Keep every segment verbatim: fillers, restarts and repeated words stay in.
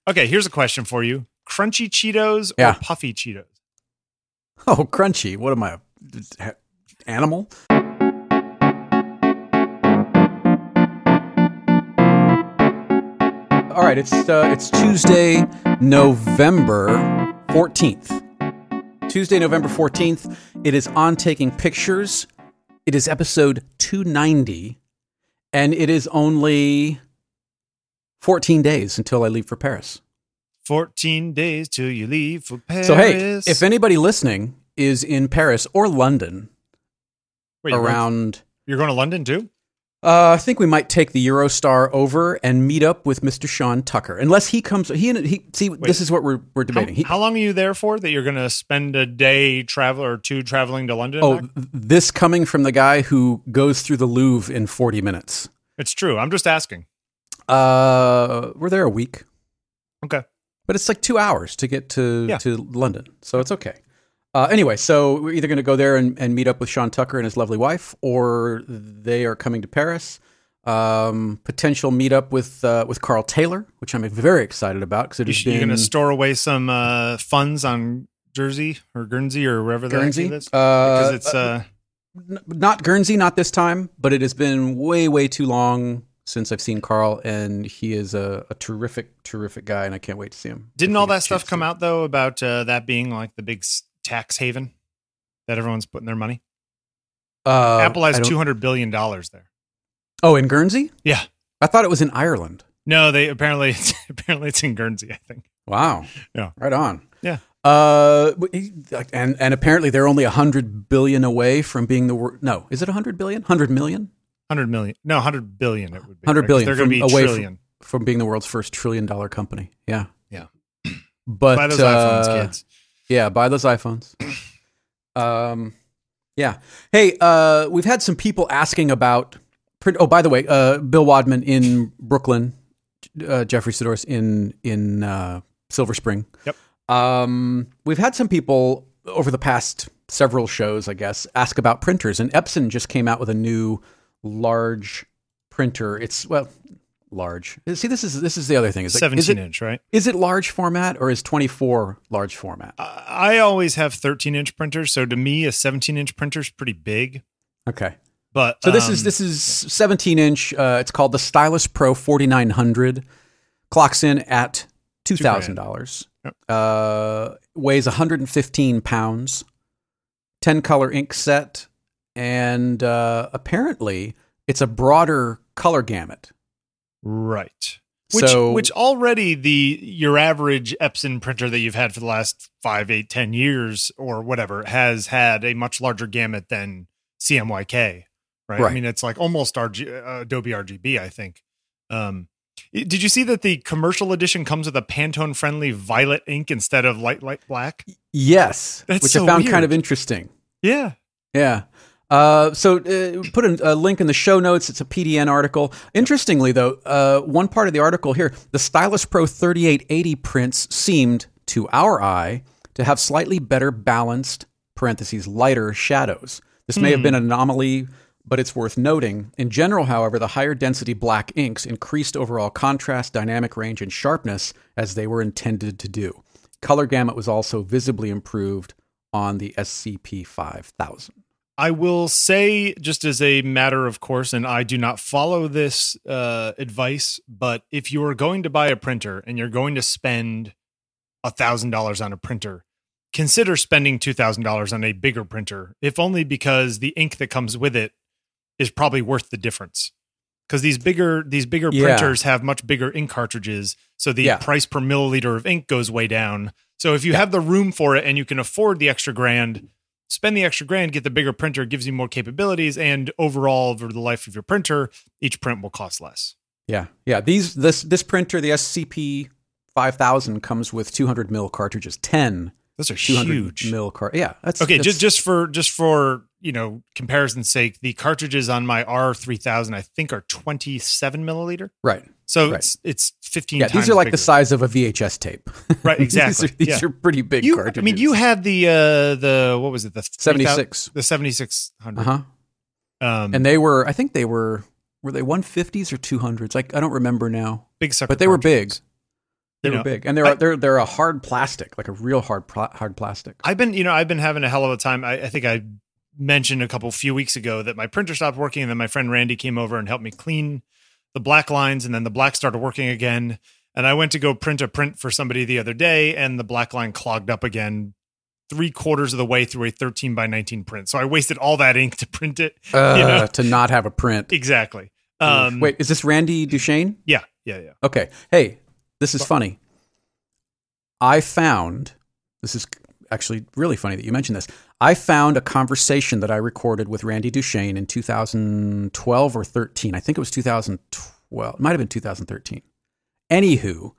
Okay, here's a question for you. Crunchy Cheetos or Yeah. puffy Cheetos? Oh, crunchy. What am I, a animal? All right, it's uh, it's Tuesday, November fourteenth. Tuesday, November fourteenth. It is On Taking Pictures. It is episode two ninety, and it is only fourteen days until I leave for Paris. fourteen days till you leave for Paris. So, hey, if anybody listening is in Paris or London Wait, you're going- around... You're going to London too? Uh, I think we might take the Eurostar over and meet up with Mister Sean Tucker, unless he comes. He and he. See, this is what we're we're How, debating. He, how long are you there for? That you're going to spend a day travel or two traveling to London? oh, and back? this coming from the guy who goes through the Louvre in forty minutes. It's true. I'm just asking. Uh, we're there a week, Okay. but it's like two hours to get to Yeah. to London, so it's okay. Uh, anyway, so we're either going to go there and, and meet up with Sean Tucker and his lovely wife, or they are coming to Paris. Um, potential meetup with uh, with Carl Taylor, which I'm very excited about because it You has sh- You're been going to store away some uh, funds on Jersey or Guernsey or wherever the heck Guernsey. it is? Uh, Because it's uh, N- not Guernsey, not this time, but it has been way, way too long since I've seen Carl, and he is a, a terrific, terrific guy, and I can't wait to see him. didn't If we all get a that stuff chance come to. out though about uh, that being like the big s- tax haven that everyone's putting their money? Uh, Apple has I don't- two hundred billion dollars there. Oh, in Guernsey? Yeah. I thought it was in Ireland. No, they apparently it's, apparently it's in Guernsey, I think. Wow. Yeah. Right on. Yeah. Uh, and and apparently they're only a hundred billion away from being the wor- no. Is it a hundred billion? Hundred million? Hundred million? No, hundred billion. It would be Hundred right? 'Cause billion. They're going to be from, away trillion. from, from being the world's first trillion dollar company. Yeah. Yeah. But Buy those uh, iPhones, kids. Yeah, buy those iPhones. um, yeah. Hey, uh, we've had some people asking about print. Oh, by the way, uh, Bill Wadman in Brooklyn, uh, Jeffrey Sidoris in in uh, Silver Spring. Yep. Um, we've had some people over the past several shows, I guess, ask about printers, and Epson just came out with a new large printer. It's well. Large. See, this is this is the other thing. Is like, is seventeen it, inch, right? is it large format or is twenty-four large format? I always have thirteen inch printers, so to me, a seventeen inch printer is pretty big. Okay. But So this is um, this is seventeen inch. Uh, it's called the Stylus Pro forty-nine hundred. Clocks in at two thousand dollars. Yep. Uh, weighs one hundred fifteen pounds. ten color ink set, and uh, apparently it's a broader color gamut. right. Which So- which already the your average Epson printer that you've had for the last five, eight, ten years or whatever has had a much larger gamut than C M Y K. Right. Right. I mean, it's like almost R G, uh, Adobe R G B, I think. Um, i- did you see that the commercial edition comes with a Pantone friendly violet ink instead of light light black? Yes, That's which so I found weird. kind of interesting. Yeah. Yeah. Uh, so uh, put a, a link in the show notes. It's a P D N article. Interestingly, though, uh, one part of the article here, the Stylus Pro thirty-eight eighty prints seemed, to our eye, to have slightly better balanced, parentheses, lighter shadows. This may have been an anomaly, but it's worth noting. In general, however, the higher density black inks increased overall contrast, dynamic range, and sharpness as they were intended to do. Color gamut was also visibly improved on the S C P five thousand. I will say, just as a matter of course, and I do not follow this uh, advice, but if you are going to buy a printer and you're going to spend one thousand dollars on a printer, consider spending two thousand dollars on a bigger printer, if only because the ink that comes with it is probably worth the difference. Because these bigger these bigger Yeah. printers have much bigger ink cartridges, so the Yeah. price per milliliter of ink goes way down. So if you have the room for it and you can afford the extra grand, spend the extra grand, get the bigger printer, gives you more capabilities, and overall, over the life of your printer, each print will cost less. Yeah, yeah. These this this printer, the S C P five thousand, comes with two hundred mil cartridges. ten Those are two hundred huge. mil cart. Yeah, that's Okay, that's, just just for just for you know comparison's sake, the cartridges on my R three thousand I think are twenty-seven milliliter. right. So Right. it's it's fifteen. Yeah, times these are like bigger. the size of a V H S tape. Right, exactly. these are, these Yeah. are pretty big You, cartridges. I mean, you had the uh, the what was it the seventy-six. the seventy-six hundred. Uh huh. Um, And they were, I think they were, were they one fifties or two hundreds? Like I don't remember now, big sucker, but they were big. cartridges. They You were know, big, and they're I- they're they're a hard plastic, like a real hard pl- hard plastic. I've been, you know, I've been having a hell of a time. I, I think I mentioned a couple few weeks ago that my printer stopped working, and then my friend Randy came over and helped me clean the black lines, and then the black started working again. And I went to go print a print for somebody the other day, and the black line clogged up again three quarters of the way through a thirteen by nineteen print. So I wasted all that ink to print it. Uh, you know? To not have a print. Exactly. Um, Wait, is this Randy Duchesne? Yeah, yeah, yeah. Okay. Hey, this is funny. I found, this is actually really funny that you mentioned this. I found a conversation that I recorded with Randy Duchesne in two thousand twelve or thirteen. I think it was two thousand twelve. It might have been two thousand thirteen. Anywho,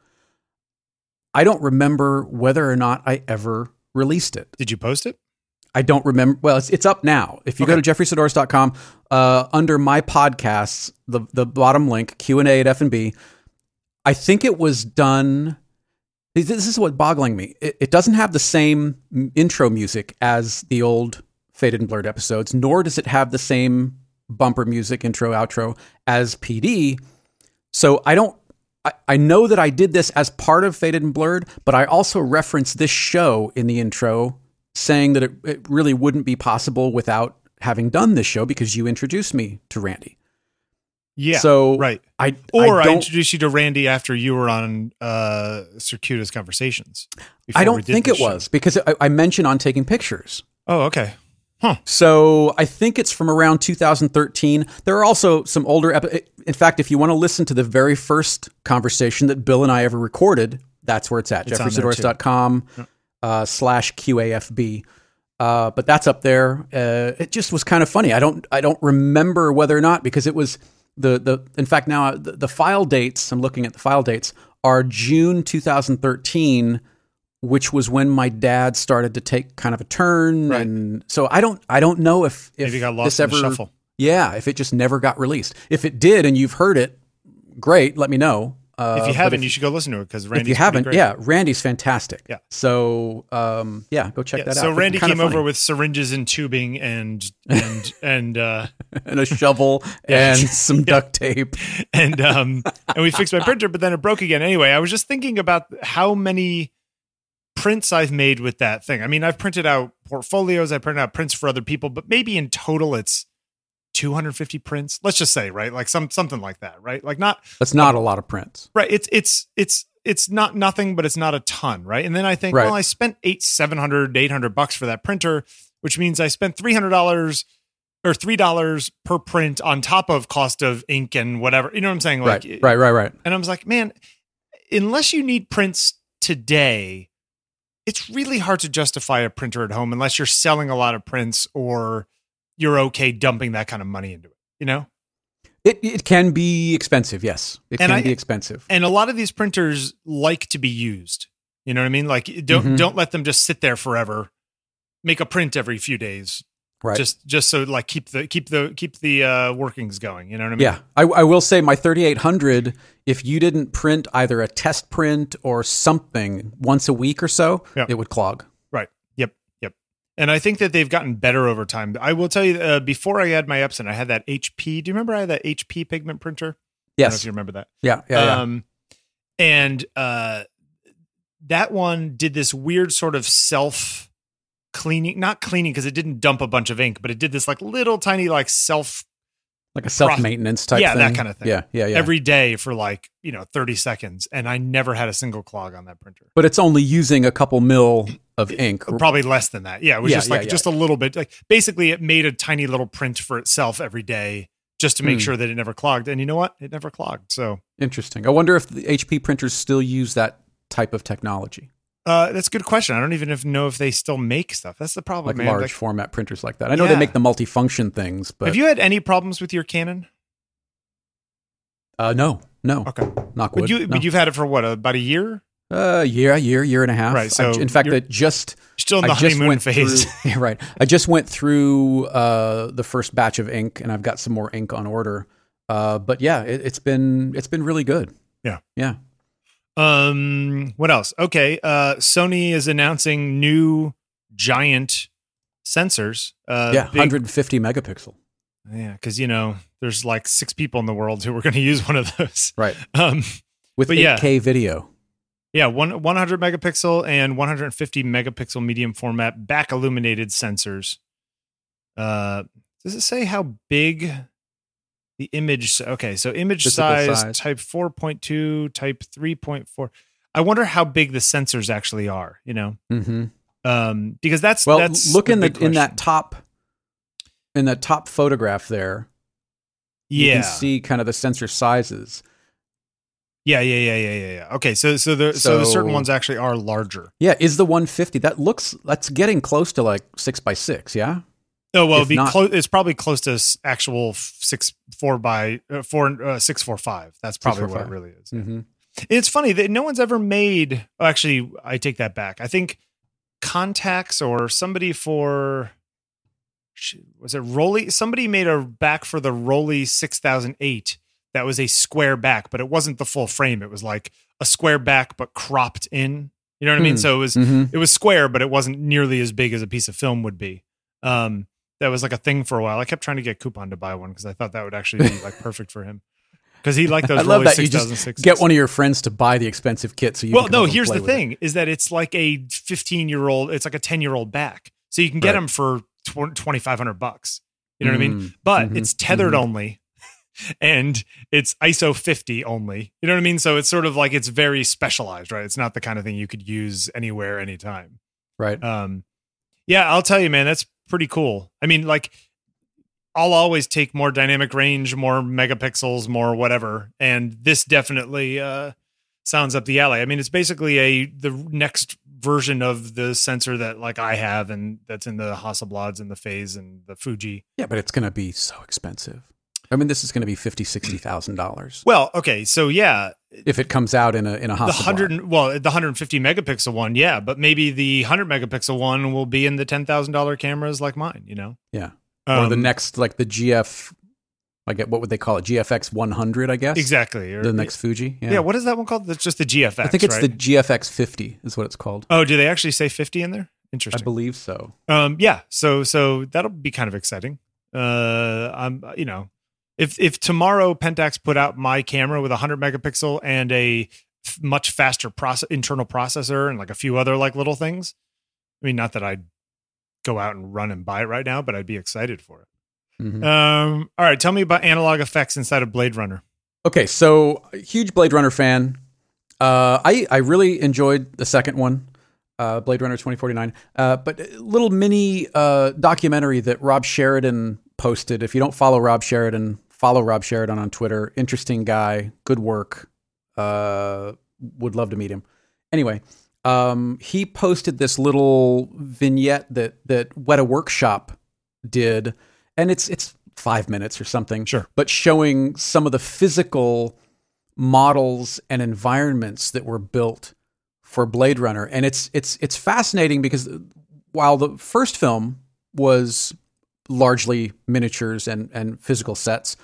I don't remember whether or not I ever released it. Did you post it? I don't remember. Well, it's, it's up now. If you Okay. go to jeffrey saddoris dot com, uh, under my podcasts, the the bottom link, Q and A at F and B, I think it was done. This is what boggling me. It, it doesn't have the same m- intro music as the old Faded and Blurred episodes, nor does it have the same bumper music, intro, outro, as P D. So I don't, I, I know that I did this as part of Faded and Blurred, but I also referenced this show in the intro, saying that it, it really wouldn't be possible without having done this show because you introduced me to Randy. Yeah. So right. I Or I, I, don't, introduced you to Randy after you were on uh, Circuitous Conversations. before I we don't did think this it show. was because I, I mentioned on taking pictures. Oh, okay. So I think it's from around two thousand thirteen. There are also some older epi- In fact, if you want to listen to the very first conversation that Bill and I ever recorded, that's where it's at. It's on jeffrey there, saddoris dot com uh, slash Q A F B. Uh, but that's up there. Uh, it just was kind of funny. I don't I don't remember whether or not because it was the the. In fact, now the, the file dates. I'm looking at the file dates are June two thousand thirteen, which was when my dad started to take kind of a turn, Right. and so I don't I don't know if if Maybe got lost this in ever the shuffle. yeah if it just never got released. If it did and you've heard it, great. Let me know. Uh, If you but haven't, if- you should go listen to it because if Randy's you pretty haven't, great. yeah, Randy's fantastic. Yeah. So, um, yeah, go check Yeah, that so out. Randy Kinda came over funny. with syringes and tubing and and and uh, and a shovel and some duct tape. and um and we fixed my printer, but then it broke again. Anyway, I was just thinking about how many prints I've made with that thing. I mean, I've printed out portfolios, I printed out prints for other people, but maybe in total it's two hundred fifty prints. Let's just say, right? Like some something like that, right? Like not That's not a lot of prints. right. It's it's it's it's not nothing, but it's not a ton, right? And then I think, Right. well, I spent eight, seven hundred, eight hundred bucks for that printer, which means I spent three hundred dollars or three dollars per print on top of cost of ink and whatever. You know what I'm saying? Like, Right, right, right, right. And I was like, man, unless you need prints today, it's really hard to justify a printer at home unless you're selling a lot of prints or you're okay dumping that kind of money into it, you know? It it can be expensive. Yes, it And can I- be expensive. And a lot of these printers like to be used. You know what I mean? Like don't Mhm. don't let them just sit there forever. Make a print every few days. Right. Just just so like keep the keep the keep the uh workings going. You know what I mean? Yeah, I, I will say my thirty-eight hundred, if you didn't print either a test print or something once a week or so, Yeah. it would clog. Right. Yep. Yep. And I think that they've gotten better over time. I will tell you, uh, before I had my Epson, I had that H P. Do you remember I had that H P pigment printer? I don't know Yes. if you remember that. Yeah, yeah, yeah. Um, and uh, that one did this weird sort of self cleaning, not cleaning because it didn't dump a bunch of ink, but it did this like little tiny like self Like a self-maintenance type yeah, thing. that kind of thing. Yeah, yeah, yeah. every day for like, you know, thirty seconds. And I never had a single clog on that printer. but it's only using a couple mil of ink. Probably less than that. Yeah. It was Yeah, just yeah, like yeah. just a little bit. Like basically it made a tiny little print for itself every day just to make Hmm. sure that it never clogged. And you know what? It never clogged. So Interesting. I wonder if the H P printers still use that type of technology, uh, that's a good question. I don't even if- know if they still make stuff. That's the problem, like man. large Like, format printers like that. I know Yeah. they make the multifunction things, but have you had any problems with your Canon? uh, no, no. Okay. Knock wood. But, you, no. but you've had it for what, about a year? Uh, year, a year, year and a half. Right, so I, in fact, you're- that just Still in the I just honeymoon went phase. through. Yeah, right. I just went through uh, the first batch of ink, and I've got some more ink on order. Uh, but yeah, it, it's been it's been really good. Yeah. yeah. Um, what else? Okay. Uh, Sony is announcing new giant sensors. Uh, yeah, big- one hundred fifty megapixel. Yeah, because you know there's like six people in the world who are going to use one of those. Right. Um, With But eight yeah. K video. Yeah, one one hundred megapixel and one hundred fifty megapixel medium format back illuminated sensors. Uh, does it say how big the image? Okay, so image size, size type four point two, type three point four. I wonder how big the sensors actually are. You know, mm-hmm. um, because that's well, that's look in the question. in that top in that top photograph there. Yeah, you can see kind of the sensor sizes. Yeah, yeah, yeah, yeah, yeah, yeah. Okay, so so the so, so the certain ones actually are larger. Yeah, is the one fifty that looks that's getting close to like six by six? Yeah. Oh well, it'd be close. It's probably close to actual six four by uh, four uh, six four five. That's probably what it really is. Yeah. Mm-hmm. It's funny that no one's ever made. Oh, actually, I take that back. I think Contacts or somebody for was it Rolly? Somebody made a back for the Rolly six thousand eight. That was a square back, but it wasn't the full frame. It was like a square back, but cropped in. You know what I mean? So it was mm-hmm. it was square, but it wasn't nearly as big as a piece of film would be. Um, that was like a thing for a while. I kept trying to get Coupon to buy one because I thought that would actually be like perfect for him. Because he liked those. I love Rolly that you just get one of your friends to buy the expensive kit. So you well, no. Here's the thing: it. is that it's like a fifteen year old. It's like a ten year old back, so you can get right. them for twenty five hundred bucks. You know mm-hmm. what I mean? But mm-hmm. it's tethered mm-hmm. only. And it's I S O fifty only. You know what I mean? So it's sort of like it's very specialized, right? It's not the kind of thing you could use anywhere, anytime. Right. Um, yeah, I'll tell you, man, that's pretty cool. I mean, like, I'll always take more dynamic range, more megapixels, more whatever. And this definitely uh, sounds up the alley. I mean, it's basically a the next version of the sensor that like I have and that's in the Hasselblads and the Phase and the Fuji. Yeah, but it's going to be so expensive. I mean, this is going to be fifty, sixty thousand dollars. Well, okay, so yeah, if it comes out in a in a Hasselblad. the hundred, well, the one hundred fifty megapixel one, yeah, but maybe the one hundred megapixel one will be in the ten thousand dollar cameras like mine, you know? Yeah, um, or the next, like the G F, I get what would they call it? G F X one hundred, I guess. Exactly. Or, the next Fuji. Yeah. yeah, what is that one called? That's just the G F X. I think it's right? the G F X fifty is what it's called. Oh, do they actually say fifty in there? Interesting. I believe so. Um, yeah, so so that'll be kind of exciting. Uh, I'm, you know. If if tomorrow Pentax put out my camera with a one hundred megapixel and a f- much faster process, internal processor and like a few other like little things, I mean, not that I'd go out and run and buy it right now, but I'd be excited for it. Mm-hmm. Um, all right, tell me about analog effects inside of Blade Runner. Okay, so huge Blade Runner fan. Uh, I I really enjoyed the second one, uh, Blade Runner twenty forty-nine. Uh, but a little mini uh, documentary that Rob Sheridan posted. If you don't follow Rob Sheridan, follow Rob Sheridan on Twitter. Interesting guy, good work. Uh, would love to meet him. Anyway, um, he posted this little vignette that that Weta Workshop did, and it's it's five minutes or something. Sure, but showing some of the physical models and environments that were built for Blade Runner, and it's it's it's fascinating because while the first film was largely miniatures and, and physical sets.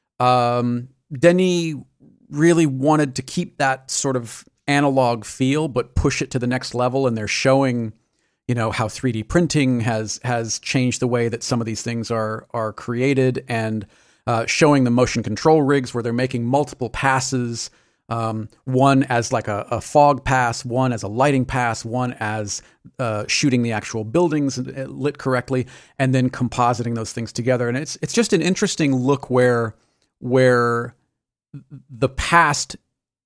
Um, Denis really wanted to keep that sort of analog feel, but push it to the next level. And they're showing, you know, how three D printing has has changed the way that some of these things are are created, and uh, showing the motion control rigs where they're making multiple passes. Um, one as like a, a fog pass, one as a lighting pass, one as uh, shooting the actual buildings lit correctly, and then compositing those things together. And it's it's just an interesting look where where the past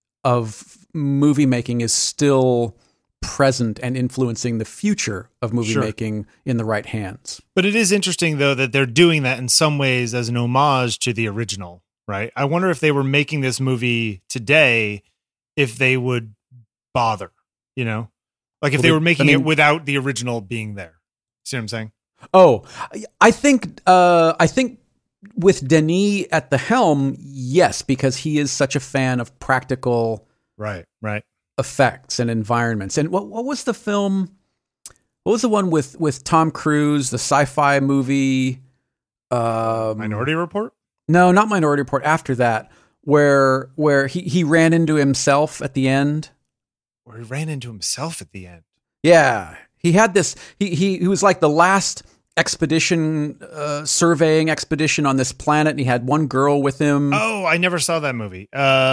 of movie making is still present and influencing the future of movie Sure. making in the right hands. But it is interesting, though, that they're doing that in some ways as an homage to the original. Right. I wonder if they were making this movie today, if they would bother, you know, like if Well, they they- were making I mean- it without the original being there. See what I'm saying? Oh, I think uh, I think with Denis at the helm, yes, because he is such a fan of practical Right. Right. effects and environments. And what what was the film? What was the one with with Tom Cruise, the sci-fi movie? Um, Minority Report. No, not Minority Report. After that, where where he, he ran into himself at the end. Where he ran into himself at the end. Yeah, he had this. He he he was like the last expedition, uh, surveying expedition on this planet, and he had one girl with him. Oh, I never saw that movie.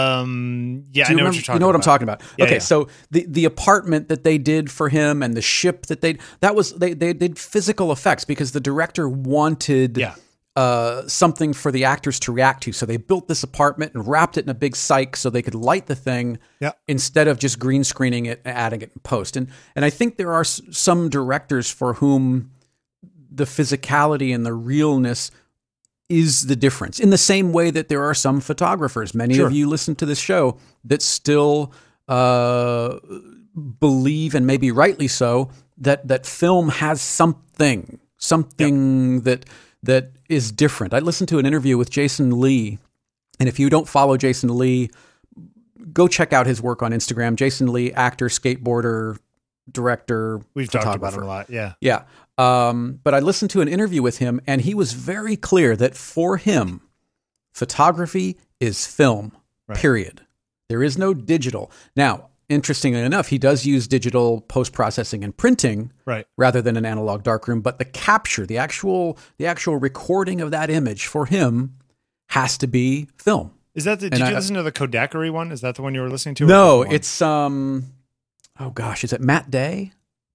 Um, yeah, Do you I know remember, what you're talking you know what about. I'm talking about. Yeah, okay, yeah. so the the apartment that they did for him and the ship that they that was they they did physical effects because the director wanted Yeah. uh, something for the actors to react to. So they built this apartment and wrapped it in a big cyc so they could light the thing Yeah. instead of just green screening it and adding it in post. And and I think there are s- some directors for whom the physicality and the realness is the difference. In the same way that there are some photographers, many Sure. of you listen to this show, that still uh, believe, and maybe rightly so, that that film has something, something that that is different. I listened to an interview with Jason Lee, and if you don't follow Jason Lee, go check out his work on Instagram. Jason Lee, actor, skateboarder, director, We've talked about photographer. him a lot. Yeah. Yeah. Um, but I listened to an interview with him, and he was very clear that for him, photography is film, Right. period. There is no digital. Now, interestingly enough, he does use digital post-processing and printing Right. rather than an analog darkroom, but the capture, the actual the actual recording of that image for him has to be film. Is that the, And did I- you listen to the Kodakari one? Is that the one you were listening to? or No, a different one? it's um oh gosh, is it Matt Day?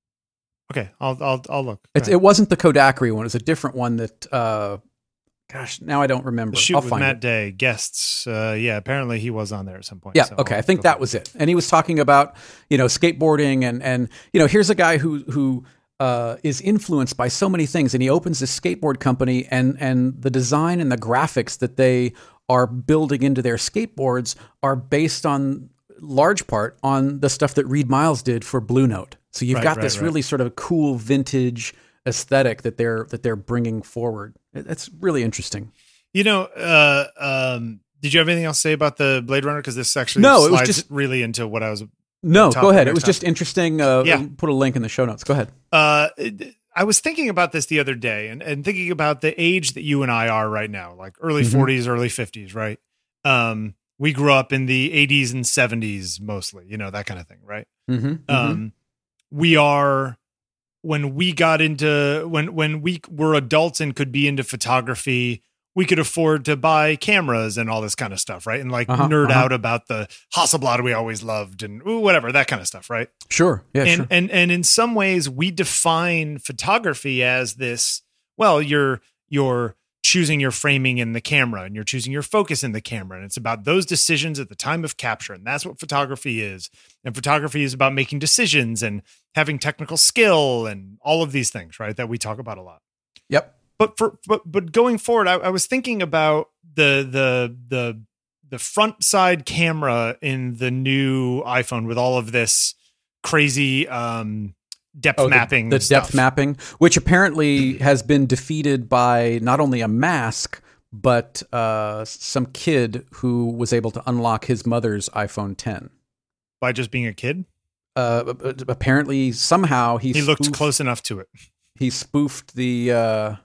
okay. I'll, I'll, I'll look. Go It's, ahead. it wasn't the Kodakari one. It was a different one that, uh, gosh, now I don't remember. The Shoot I'll with find Matt it. Day guests. Uh, yeah. Apparently he was on there at some point. Yeah, so okay. I'll I think go that back. was it. And he was talking about, you know, skateboarding and, and you know, here's a guy who, who uh, is influenced by so many things. And he opens this skateboard company, and, and the design and the graphics that they are building into their skateboards are based on, large part, on the stuff that Reed Miles did for Blue Note. So you've Right, got right, this right. really sort of cool vintage aesthetic that they're that they're bringing forward. It- It's really interesting. You know, uh, um, did you have anything else to say about the Blade Runner? Because this actually No, it was slides just- really into what I was. No, Top- go ahead. It next was just interesting. Uh, Yeah. Put a link in the show notes. Go ahead. Uh, I was thinking about this the other day, and, and thinking about the age that you and I are right now, like early Mhm. forties, early fifties, right? Um, we grew up in the eighties and seventies mostly, you know, that kind of thing, right? Mm-hmm. Um, we are when we got into when when we were adults and could be into photography, we could afford to buy cameras and all this kind of stuff, right? And like Uh-huh, nerd uh-huh. out about the Hasselblad we always loved and ooh, whatever, that kind of stuff, right? Sure. Yeah. and sure. and and in some ways we define photography as this, well, you're you're choosing your framing in the camera and you're choosing your focus in the camera, and it's about those decisions at the time of capture, and that's what photography is. And photography is about making decisions and having technical skill and all of these things, right, that we talk about a lot. Yep. But for but but going forward, I, I was thinking about the the the the front side camera in the new iPhone with all of this crazy um, depth Oh, the- mapping. The, stuff. depth mapping, which apparently has been defeated by not only a mask, but uh, some kid who was able to unlock his mother's iPhone ten. by just being a kid. Uh, apparently, somehow he He looked spoofed- close enough to it. He spoofed the uh,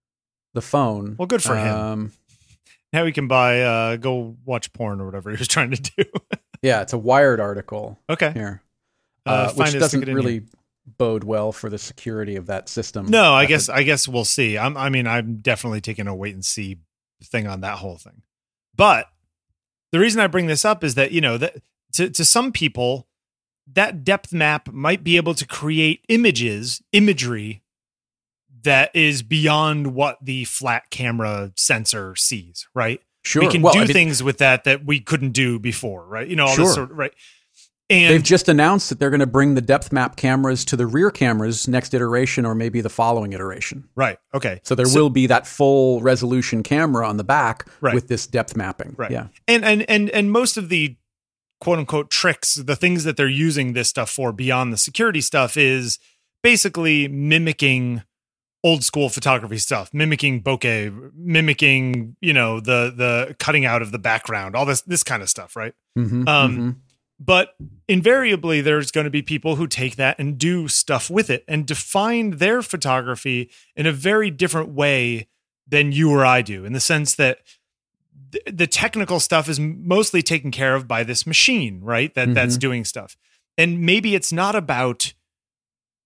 the phone. Well, good for him. um, Now he can buy uh, go watch porn or whatever he was trying to do. Yeah, it's a Wired article Okay. here, Uh, uh, find which it, stick doesn't it in really here. bode well for the security of that system. No, I After- guess I guess we'll see. I'm, I mean, I'm definitely taking a wait and see thing on that whole thing. But the reason I bring this up is that, you know, that to to some people, that depth map might be able to create images, imagery that is beyond what the flat camera sensor sees. Right? Sure. We can Well, do I mean, things with that that we couldn't do before. Right? You know, all Sure. this sort of, right. And They've just announced that they're going to bring the depth map cameras to the rear cameras next iteration, or maybe the following iteration. right. Okay. So there will be that full resolution camera on the back Right. with this depth mapping. Right. Yeah. And and and and most of the quote unquote tricks, the things that they're using this stuff for beyond the security stuff is basically mimicking old school photography stuff, mimicking bokeh, mimicking, you know, the the cutting out of the background, all this this kind of stuff, right? Mm-hmm, Um, mm-hmm. But invariably, there's going to be people who take that and do stuff with it and define their photography in a very different way than you or I do, in the sense that th- the technical stuff is mostly taken care of by this machine, right? That that's Mhm. doing stuff. And maybe it's not about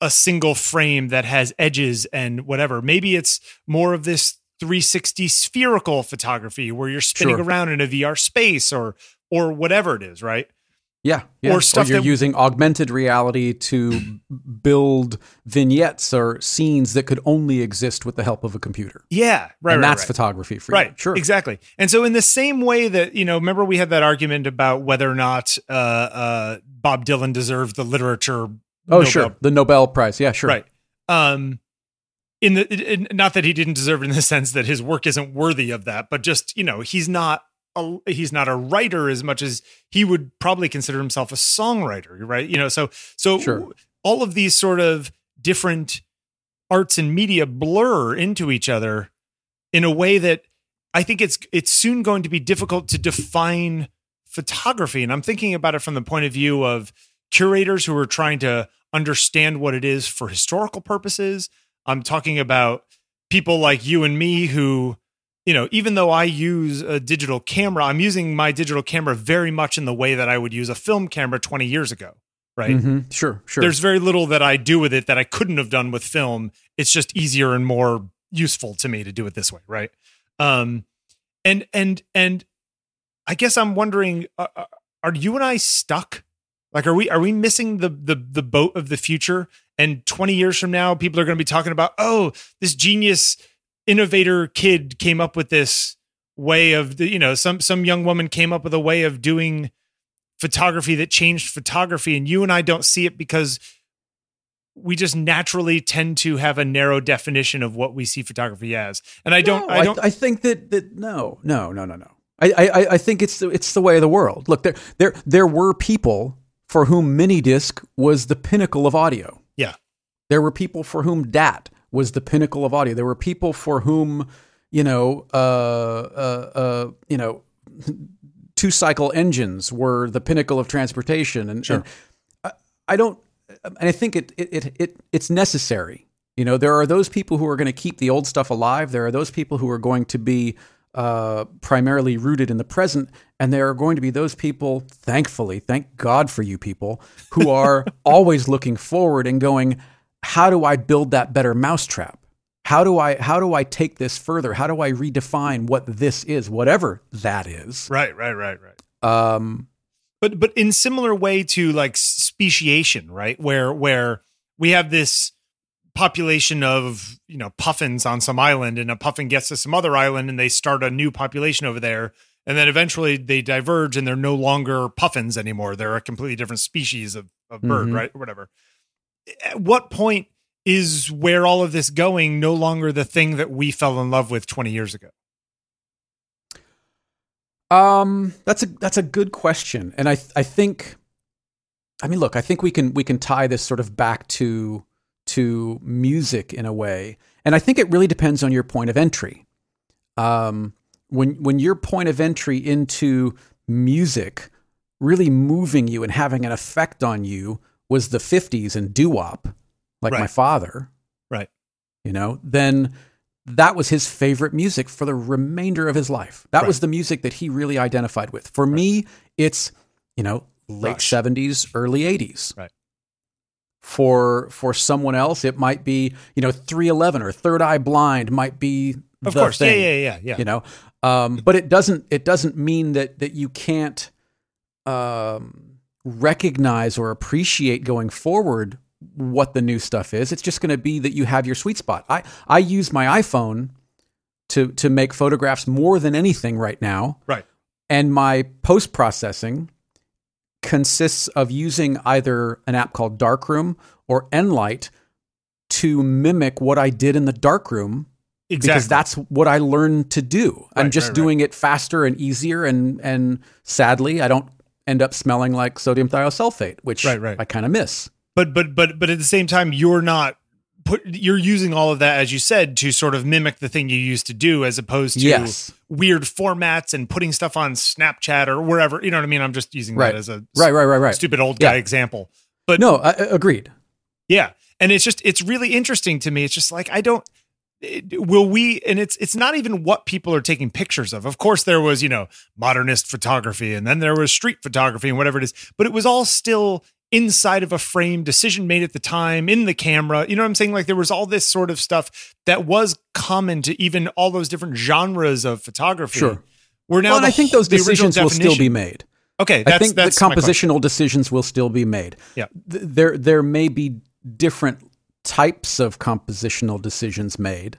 a single frame that has edges and whatever. Maybe it's more of this three sixty spherical photography where you're spinning Sure. around in a V R space or or whatever it is, right? Yeah, yeah. Or stuff you're that- using augmented reality to build vignettes or scenes that could only exist with the help of a computer. Yeah, right. and right, that's right. photography for Right. you. Sure. Exactly. And so in the same way that, you know, remember we had that argument about whether or not uh, uh, Bob Dylan deserved the literature. Oh, Nobel- sure. The Nobel Prize. Yeah, sure. Right. Um, in the in, not that he didn't deserve it in the sense that his work isn't worthy of that, but just, you know, he's not a, he's not a writer as much as he would probably consider himself a songwriter, right? You know, so so Sure. all of these sort of different arts and media blur into each other in a way that I think it's it's soon going to be difficult to define photography. And I'm thinking about it from the point of view of curators who are trying to understand what it is for historical purposes. I'm talking about people like you and me who, you know, even though I use a digital camera, I'm using my digital camera very much in the way that I would use a film camera twenty years ago, right? Mhm. Sure, sure. There's very little that I do with it that I couldn't have done with film. It's just easier and more useful to me to do it this way, right? Um, and and and I guess I'm wondering, uh, are you and I stuck? Like, are we are we missing the the the boat of the future? And twenty years from now, people are going to be talking about, oh, this genius innovator kid came up with this way of, you know, some some young woman came up with a way of doing photography that changed photography, and you and I don't see it because we just naturally tend to have a narrow definition of what we see photography as. And I don't, No, I don't, I, think that that no, no, no, no, no. I, I, I think it's the, it's the way of the world. Look, there, there, there were people for whom mini disc was the pinnacle of audio. yeah, There were people for whom D A T was the pinnacle of audio. There were people for whom, you know, uh, uh, uh, you know, two cycle engines were the pinnacle of transportation. And, Sure. and I, I don't, and I think it, it, it, it, it's necessary. You know, there are those people who are going to keep the old stuff alive. There are those people who are going to be uh, primarily rooted in the present. And there are going to be those people, thankfully, thank God for you people, who are always looking forward and going, how do I build that better mousetrap? How do I how do I take this further? How do I redefine what this is, whatever that is? right, right, right, right. Um, But but in similar way to like speciation, right? Where where we have this population of, you know, puffins on some island, and a puffin gets to some other island and they start a new population over there. And then eventually they diverge and they're no longer puffins anymore. They're a completely different species of, of bird, Mhm. right? Or whatever. At what point is where all of this going no longer the thing that we fell in love with twenty years ago? Um, that's a that's a good question, and I I think, I mean, look, I think we can we can tie this sort of back to to music in a way, and I think it really depends on your point of entry. Um, when when your point of entry into music really moving you and having an effect on you was the fifties and doo-wop, like Right. my father, Right. you know, then that was his favorite music for the remainder of his life. That Right. was the music that he really identified with. For me, it's, you know, late Rush. seventies, early eighties. Right. For for someone else, it might be, you know, three eleven or Third Eye Blind might be Of the course. thing, Yeah, yeah, yeah, yeah. you know. Um, but it doesn't it doesn't mean that that you can't um, recognize or appreciate going forward what the new stuff is. It's just going to be that you have your sweet spot. I, I use my iPhone to to make photographs more than anything right now. Right. And my post-processing consists of using either an app called Darkroom or Enlight to mimic what I did in the darkroom. Exactly. Because that's what I learned to do. I'm Right, just right, right. doing it faster and easier, and and sadly, I don't end up smelling like sodium thiosulfate, which Right, right. I kind of miss. But but but but at the same time, you're not put. You're using all of that, as you said, to sort of mimic the thing you used to do, as opposed to Yes. weird formats and putting stuff on Snapchat or wherever. You know what I mean? I'm just using Right. that as a Right, right, right, right. stupid old guy Yeah. example. But No, I, I- agreed. yeah, and it's just it's really interesting to me. It's just like I don't. it- Will we? And it's it's not even what people are taking pictures of. Of course, there was, you know, modernist photography, and then there was street photography and whatever it is. But it was all still inside of a frame, decision made at the time, in the camera. You know what I'm saying? Like there was all this sort of stuff that was common to even all those different genres of photography. Sure. Where now well, and the, I think those the original decisions will still be definition- made. Okay, that's, I think that's the my question. compositional decisions will still be made. Yeah. Th- There, there may be different types of compositional decisions made,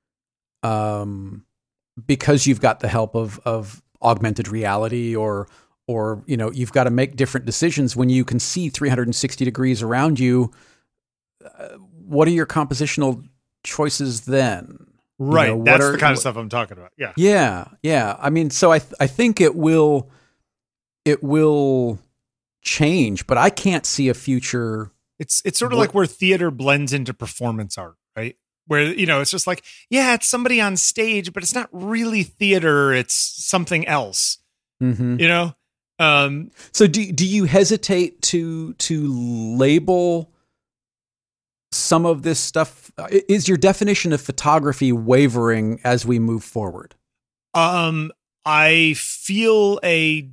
um, because you've got the help of of augmented reality, or or you know you've got to make different decisions when you can see three hundred sixty degrees around you. Uh, what are your compositional choices then? You Right. know, what That's are- the kind of what- stuff I'm talking about. Yeah. Yeah, yeah. I mean, so I th- I think it will it will change, but I can't see a future. It's it's sort of What- like where theater blends into performance art, right? Where, you know, it's just like, yeah, it's somebody on stage, but it's not really theater. It's something else, Mhm. you know? Um, So do do you hesitate to to label some of this stuff? I- Is your definition of photography wavering as we move forward? um, I feel a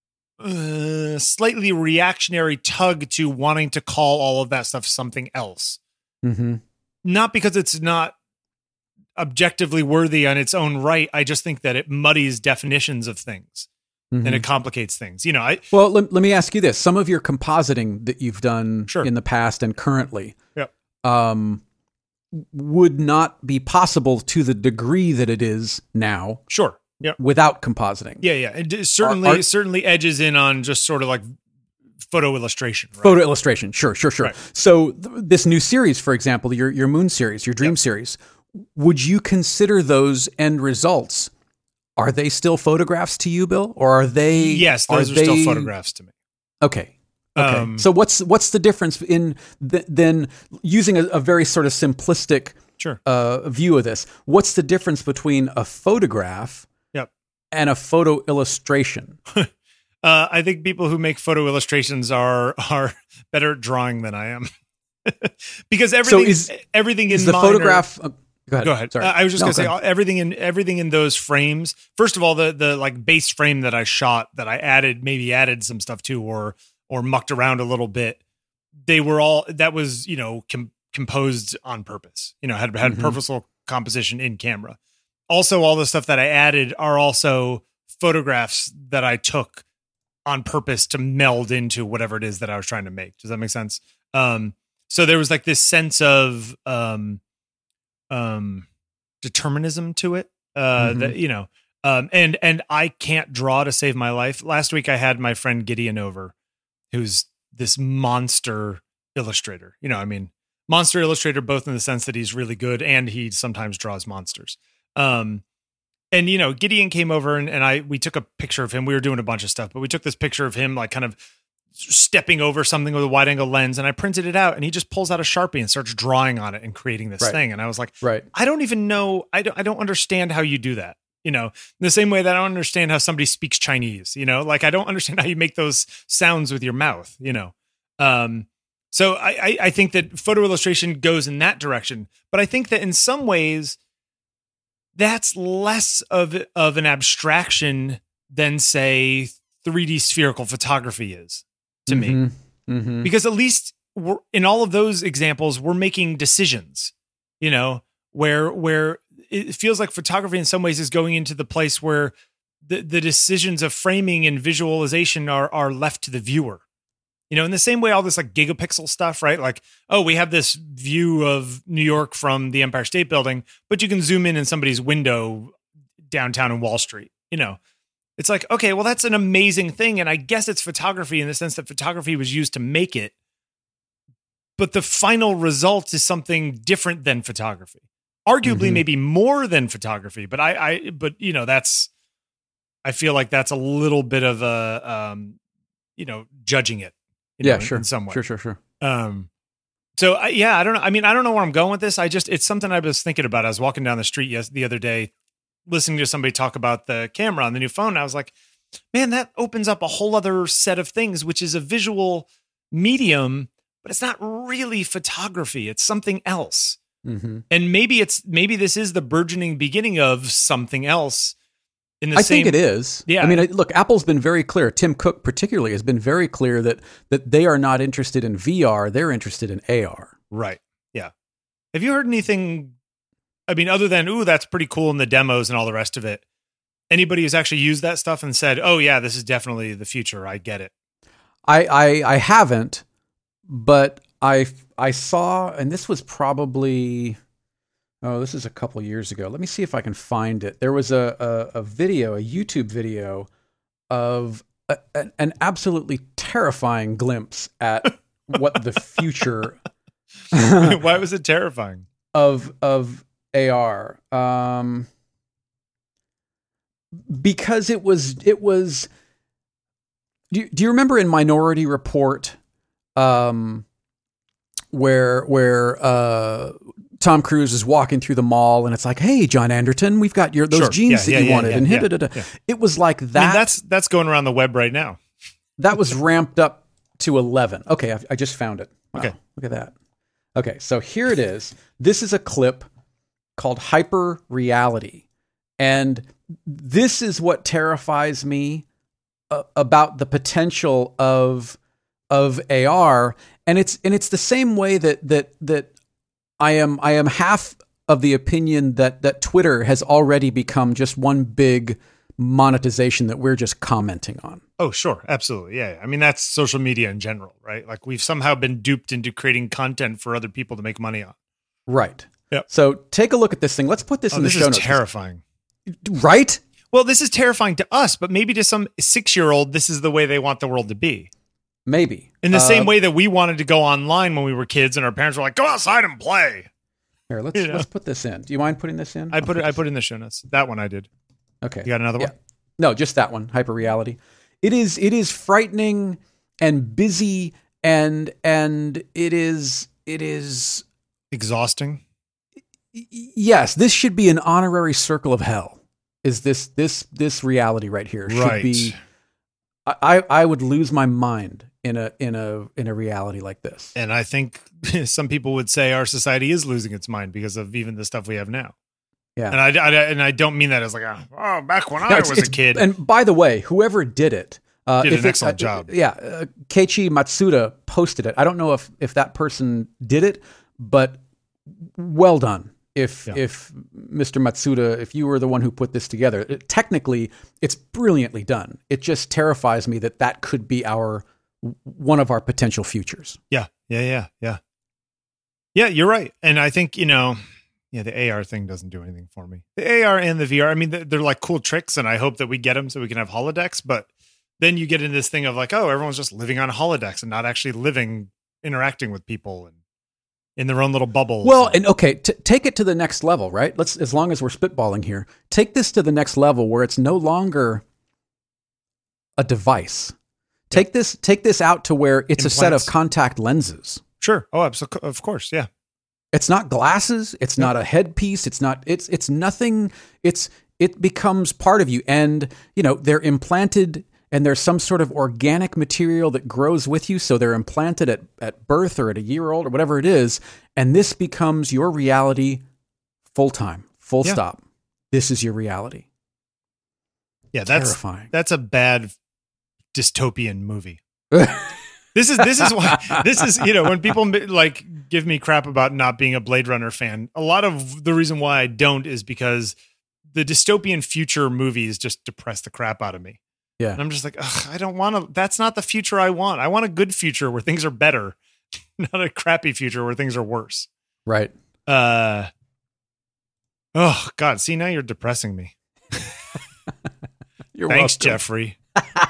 uh, slightly reactionary tug to wanting to call all of that stuff something else. Mm-hmm. Not because it's not objectively worthy on its own right. I just think that it muddies definitions of things and it complicates things. You know, I Well, let, let me ask you this. Some of your compositing that you've done Sure. in the past and currently Yep. um, would not be possible to the degree that it is now sure. Yeah. without compositing. Yeah, yeah. It d- certainly Are- are- certainly edges in on just sort of like photo illustration. Right? Photo illustration. Sure, sure, sure. Right. So th- this new series, for example, your, your Moon series, your Dream Yep. series, would you consider those end results? Are they still photographs to you, Bill? Or are they? Yes, those are, they, still photographs to me. Okay. Okay. Um, so what's what's the difference in th- then using a, a very sort of simplistic Sure. uh, view of this? What's the difference between a photograph Yep. and a photo illustration? Uh, I think people who make photo illustrations are are better at drawing than I am. Because everything is- everything Is in the mine are- photograph? uh, go ahead. Go ahead. Sorry. Uh, I was just No, gonna say go all- ahead. everything in everything in those frames. First of all, the the like base frame that I shot that I added maybe added some stuff to or or mucked around a little bit. They were all that was you know com- composed on purpose. You know had had Mhm. purposeful composition in camera. Also, all the stuff that I added are also photographs that I took on purpose to meld into whatever it is that I was trying to make. Does that make sense? Um, so there was like this sense of um, um, determinism to it. Uh, Mhm. that you know, um, and and I can't draw to save my life. Last week I had my friend Gideon over, who's this monster illustrator. You know, I mean, monster illustrator, both in the sense that he's really good and he sometimes draws monsters. Um, and you know, Gideon came over and, and I we took a picture of him. We were doing a bunch of stuff, but we took this picture of him like kind of stepping over something with a wide angle lens, and I printed it out, and he just pulls out a Sharpie and starts drawing on it and creating this Right. thing. And I was like, Right. I don't even know. I don't, I don't understand how you do that. You know, in the same way that I don't understand how somebody speaks Chinese, you know, like I don't understand how you make those sounds with your mouth, you know? Um, so I, I, I think that photo illustration goes in that direction, but I think that in some ways that's less of, of an abstraction than say three D spherical photography is to me. Mhm. Mhm. Because at least we're, in all of those examples, we're making decisions, you know, where where it feels like photography in some ways is going into the place where the, the decisions of framing and visualization are are left to the viewer. You know, in the same way, all this like gigapixel stuff, right? Like, oh, we have this view of New York from the Empire State Building, but you can zoom in in somebody's window downtown in Wall Street, you know. It's like, okay, well, that's an amazing thing. And I guess it's photography in the sense that photography was used to make it. But the final result is something different than photography. Arguably, Mhm. maybe more than photography. But I, I, but you know, that's, I feel like that's a little bit of a, um, you know, judging it. You Yeah, know, in- sure. In some way. Sure, sure, sure. Um, so I, yeah, I don't know. I mean, I don't know where I'm going with this. I just, it's something I was thinking about. I was walking down the street yes, the other day, listening to somebody talk about the camera on the new phone. And I was like, man, that opens up a whole other set of things, which is a visual medium, but it's not really photography. It's something else. Mm-hmm. And maybe it's, maybe this is the burgeoning beginning of something else In the I same, think it is. Yeah. I mean, I, look, Apple's been very clear. Tim Cook particularly has been very clear that that they are not interested in V R. They're interested in A R. Right. Yeah. Have you heard anything? I mean, other than, ooh, that's pretty cool in the demos and all the rest of it. Anybody who's actually used that stuff and said, oh, yeah, this is definitely the future. I get it. I, I, I haven't, but I, I saw, and this was probably, oh, this is a couple years ago. Let me see if I can find it. There was a, a, a video, a YouTube video of a, an, an absolutely terrifying glimpse at what the future Why was it terrifying? of of A R. Um, because it was it was. Do you, do you remember in Minority Report, um, where where uh, Tom Cruise is walking through the mall and it's like, "Hey, John Anderton, we've got your those Sure. jeans Yeah, that yeah, you yeah, wanted," yeah, and yeah, da, da, da. yeah. It was like that. I mean, that's that's going around the web right now. That was ramped up to eleven. Okay, I, I just found it. Wow, Okay. look at that. Okay, so here it is. This is a clip called Hyper Reality. And this is what terrifies me uh, about the potential of of A R. And it's and it's the same way that that that I am I am half of the opinion that that Twitter has already become just one big monetization that we're just commenting on. Oh, sure. Absolutely. Yeah. I mean, that's social media in general, right? Like we've somehow been duped into creating content for other people to make money on. Right. Yep. So take a look at this thing. Let's put this Oh, in the this show is notes. terrifying. Right? Well, this is terrifying to us, but maybe to some six-year-old, this is the way they want the world to be. Maybe. In the Uh, same way that we wanted to go online when we were kids and our parents were like, go outside and play. Here, let's You know. let's put this in. Do you mind putting this in? I I'll put it I put it in the show notes. That one I did. Okay. You got another Yeah. one? No, just that one, Hyper Reality. It is it is frightening and busy and and it is it is Exhausting. y- yes, this should be an honorary circle of hell. Is this this this reality right here should Right. be I, I I would lose my mind in a in a in a reality like this. And I think some people would say our society is losing its mind because of even the stuff we have now. Yeah. And I, I and I don't mean that as like, oh, back when No, I it's- was a it's- kid. And by the way, whoever did it, uh, Did if an it- excellent uh, job. Yeah, uh, Keiichi Matsuda posted it. I don't know if if that person did it, but well done. If Yeah. if Mister Matsuda, if you were the one who put this together, it, technically it's brilliantly done. It just terrifies me that that could be our one of our potential futures. Yeah, yeah, yeah, yeah. Yeah, you're right. And I think, you know, yeah, the A R thing doesn't do anything for me. The A R and the V R, I mean, they're, they're like cool tricks, and I hope that we get them so we can have holodecks. But then you get into this thing of like, oh, everyone's just living on holodecks and not actually living, interacting with people and in their own little bubbles. Well, and okay, t- take it to the next level, right? Let's, as long as we're spitballing here, take this to the next level where it's no longer a device. Take this, take this out to where it's a set of Implants. contact lenses. Sure. Oh, abso- of course. Yeah. It's not glasses. It's not a headpiece. It's not. It's it's nothing. It's it becomes part of you, and you know they're implanted, and there's some sort of organic material that grows with you. So they're implanted at at birth or at a year old or whatever it is, and this becomes your reality, full time, full Yeah. stop. This is your reality. Yeah. That's, Terrifying. that's a bad dystopian movie. This is this is why this is you know when people like give me crap about not being a Blade Runner fan, a lot of the reason why I don't is because the dystopian future movies just depress the crap out of me. Yeah. And I'm just like, ugh, I don't want to. That's not the future I want. I want a good future where things are better, not a crappy future where things are worse. Right. Uh. Oh God! See, now you're depressing me. You're Thanks, welcome. Jeffrey.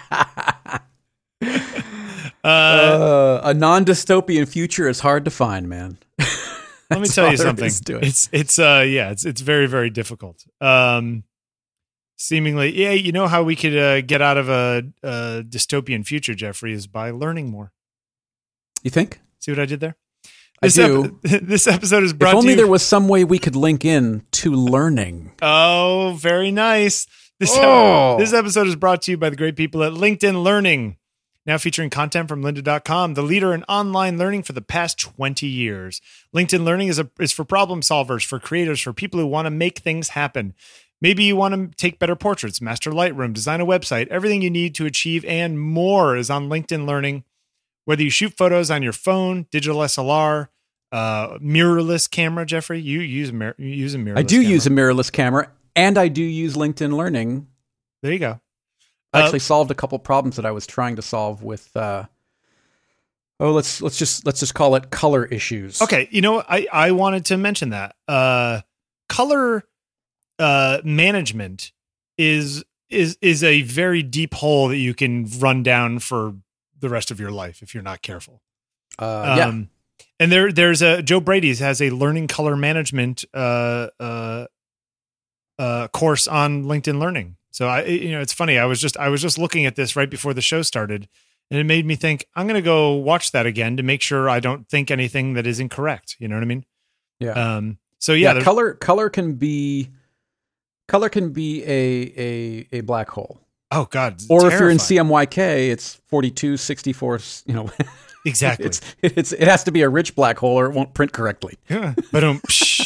Uh, Uh, a non-dystopian future is hard to find, man. Let me That's tell all you there something. is to it. It's it's uh yeah, it's it's very very difficult. Um seemingly yeah, you know how we could uh, get out of a, a dystopian future, Jeffrey, is by learning more. You think? See what I did there? I This do. ep- this episode is brought If only to you. there was some way we could link in to learning. Oh, very nice. This, Oh. this episode is brought to you by the great people at LinkedIn Learning. Now featuring content from lynda dot com, the leader in online learning for the past twenty years. LinkedIn Learning is a is for problem solvers, for creators, for people who want to make things happen. Maybe you want to take better portraits, master Lightroom, design a website. Everything you need to achieve and more is on LinkedIn Learning. Whether you shoot photos on your phone, digital S L R, uh, mirrorless camera, Jeffrey, you use, mir- you use a mirrorless I do camera. use a mirrorless camera, and I do use LinkedIn Learning. There you go. I actually Uh, solved a couple problems that I was trying to solve with. Uh, oh, let's let's just let's just call it color issues. Okay, you know, I I wanted to mention that uh, color uh, management is is is a very deep hole that you can run down for the rest of your life if you're not careful. Uh, yeah. Um, and there there's a Joe Brady's has a learning color management uh, uh, uh, course on LinkedIn Learning. So I, you know, it's funny. I was just I was just looking at this right before the show started, and it made me think I'm going to go watch that again to make sure I don't think anything that is incorrect. You know what I mean? Yeah. Um. So yeah, yeah. there's- Color color can be color can be a a a black hole. oh God. it's Or if you're in terrifying. C M Y K, it's forty-two sixty-four. You know, Exactly. it's it's it has to be a rich black hole, or it won't print correctly. Yeah. But um.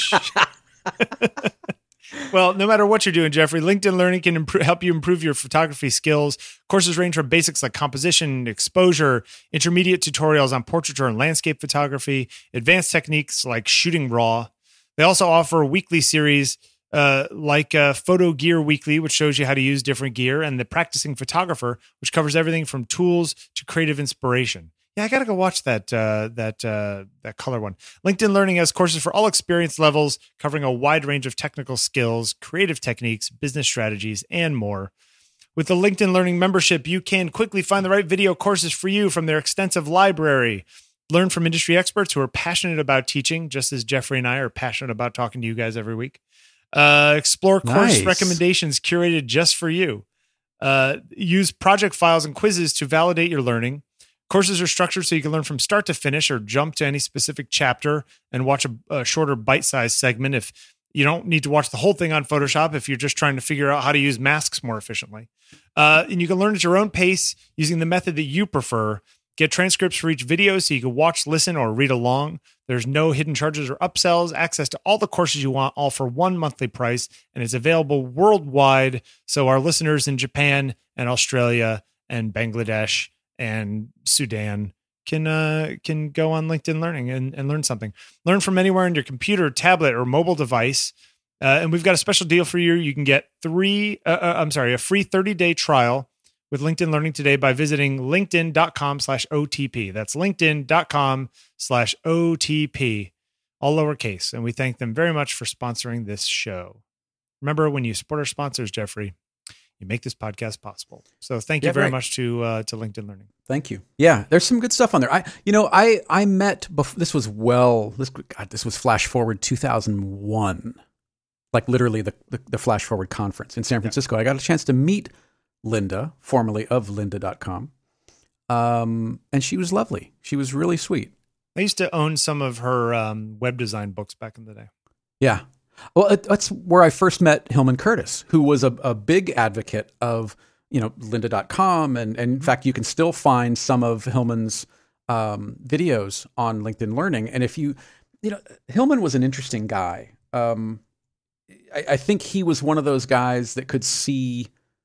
Well, no matter what you're doing, Jeffrey, LinkedIn Learning can improve, help you improve your photography skills. Courses range from basics like composition, exposure, intermediate tutorials on portraiture and landscape photography, advanced techniques like shooting raw. They also offer weekly series uh, like uh, Photo Gear Weekly, which shows you how to use different gear, and the Practicing Photographer, which covers everything from tools to creative inspiration. Yeah, I gotta go watch that uh, that uh, that color one. LinkedIn Learning has courses for all experience levels, covering a wide range of technical skills, creative techniques, business strategies, and more. With the LinkedIn Learning membership, you can quickly find the right video courses for you from their extensive library. Learn from industry experts who are passionate about teaching, just as Jeffrey and I are passionate about talking to you guys every week. Uh, explore course Nice. recommendations curated just for you. Uh, use project files and quizzes to validate your learning. Courses are structured so you can learn from start to finish or jump to any specific chapter and watch a, a shorter bite-sized segment if you don't need to watch the whole thing on Photoshop if you're just trying to figure out how to use masks more efficiently. Uh, and you can learn at your own pace using the method that you prefer. Get transcripts for each video so you can watch, listen, or read along. There's no hidden charges or upsells, access to all the courses you want, all for one monthly price, and it's available worldwide. So our listeners in Japan and Australia and Bangladesh and Sudan can uh, can go on LinkedIn Learning and, and learn something. Learn from anywhere on your computer, tablet, or mobile device. Uh, and we've got a special deal for you. You can get three, uh, uh, I'm sorry, a free thirty-day trial with LinkedIn Learning today by visiting linkedin.com slash OTP. That's linkedin.com slash OTP, all lowercase. And we thank them very much for sponsoring this show. Remember, when you support our sponsors, Jeffrey, you make this podcast possible. So thank you Yeah, very right. much to uh, to LinkedIn Learning. Thank you. Yeah, there's some good stuff on there. I, you know, I I met before. This was well. This God, this was flash forward two thousand one, like literally the, the the flash forward conference in San Francisco. I got a chance to meet Linda, formerly of lynda dot com, um, and she was lovely. She was really sweet. I used to own some of her um, web design books back in the day. Yeah. Well, it, that's where I first met Hillman Curtis, who was a, a big advocate of, you know, lynda dot com. And, and in fact, you can still find some of Hillman's um, videos on LinkedIn Learning. And if you, you know, Hillman was an interesting guy. Um, I, I think he was one of those guys that could see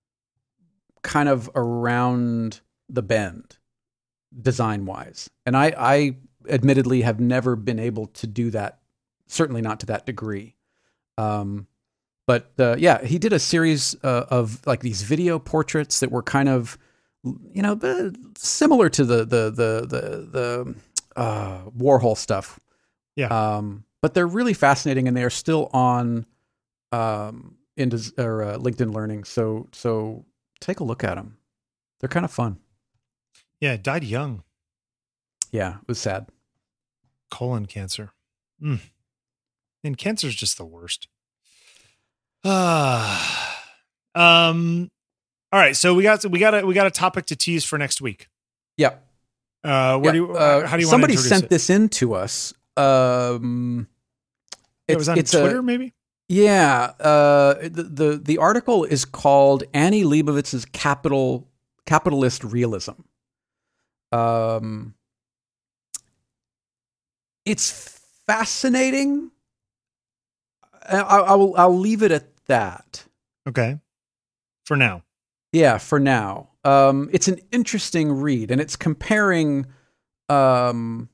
kind of around the bend design wise. And I, I admittedly have never been able to do that, certainly not to that degree. Um, but, uh, yeah, he did a series uh, of like these video portraits that were kind of, you know, uh, similar to the, the, the, the, the, uh, Warhol stuff. Yeah. Um, but they're really fascinating and they are still on, um, in des- or, uh, LinkedIn Learning. So, so take a look at them. They're kind of fun. Yeah, died young. Yeah. It was sad. Colon cancer. Mm. And cancer is just the worst. Ah. um. All right, so we got we got a we got a topic to tease for next week. Yeah. Uh, where Yeah, do you, uh, how do you somebody want to introduce sent it? this in to us. Um, It was on it's a- Twitter, maybe. Yeah, uh, the, the the article is called Annie Leibovitz's Capital Capitalist Realism. Um, it's fascinating. I, I will I'll leave it at that. Okay. For now. Yeah, for now. Um, it's an interesting read, and it's comparing um,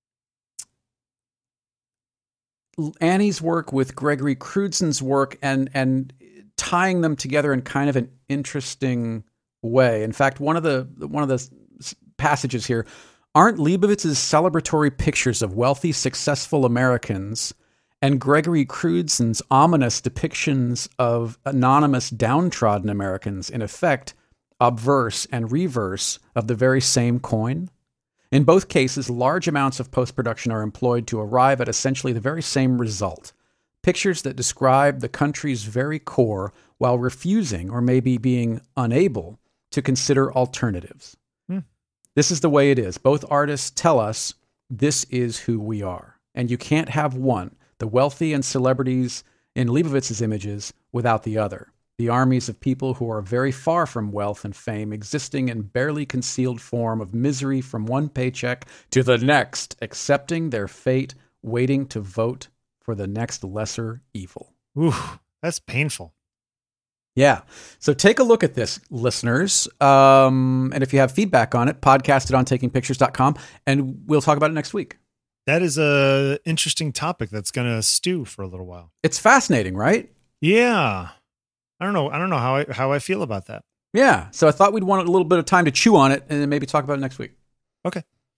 Annie's work with Gregory Crewdson's work and and tying them together in kind of an interesting way. In fact, one of the one of the passages here, aren't Leibovitz's celebratory pictures of wealthy, successful Americans and Gregory Crewdson's ominous depictions of anonymous, downtrodden Americans, in effect, obverse and reverse of the very same coin? In both cases, large amounts of post-production are employed to arrive at essentially the very same result. Pictures that describe the country's very core while refusing, or maybe being unable, to consider alternatives. Hmm. This is the way it is. Both artists tell us this is who we are. And you can't have one, the wealthy and celebrities in Leibovitz's images, without the other. The armies of people who are very far from wealth and fame, existing in barely concealed form of misery from one paycheck to the next, accepting their fate, waiting to vote for the next lesser evil. Ooh, that's painful. Yeah. So take a look at this, listeners. Um, and if you have feedback on it, podcast it on taking pictures dot com, and we'll talk about it next week. That is a interesting topic that's going to stew for a little while. It's fascinating, right? Yeah. I don't know. I don't know how I, how I feel about that. Yeah. So I thought we'd want a little bit of time to chew on it and then maybe talk about it next week. Okay.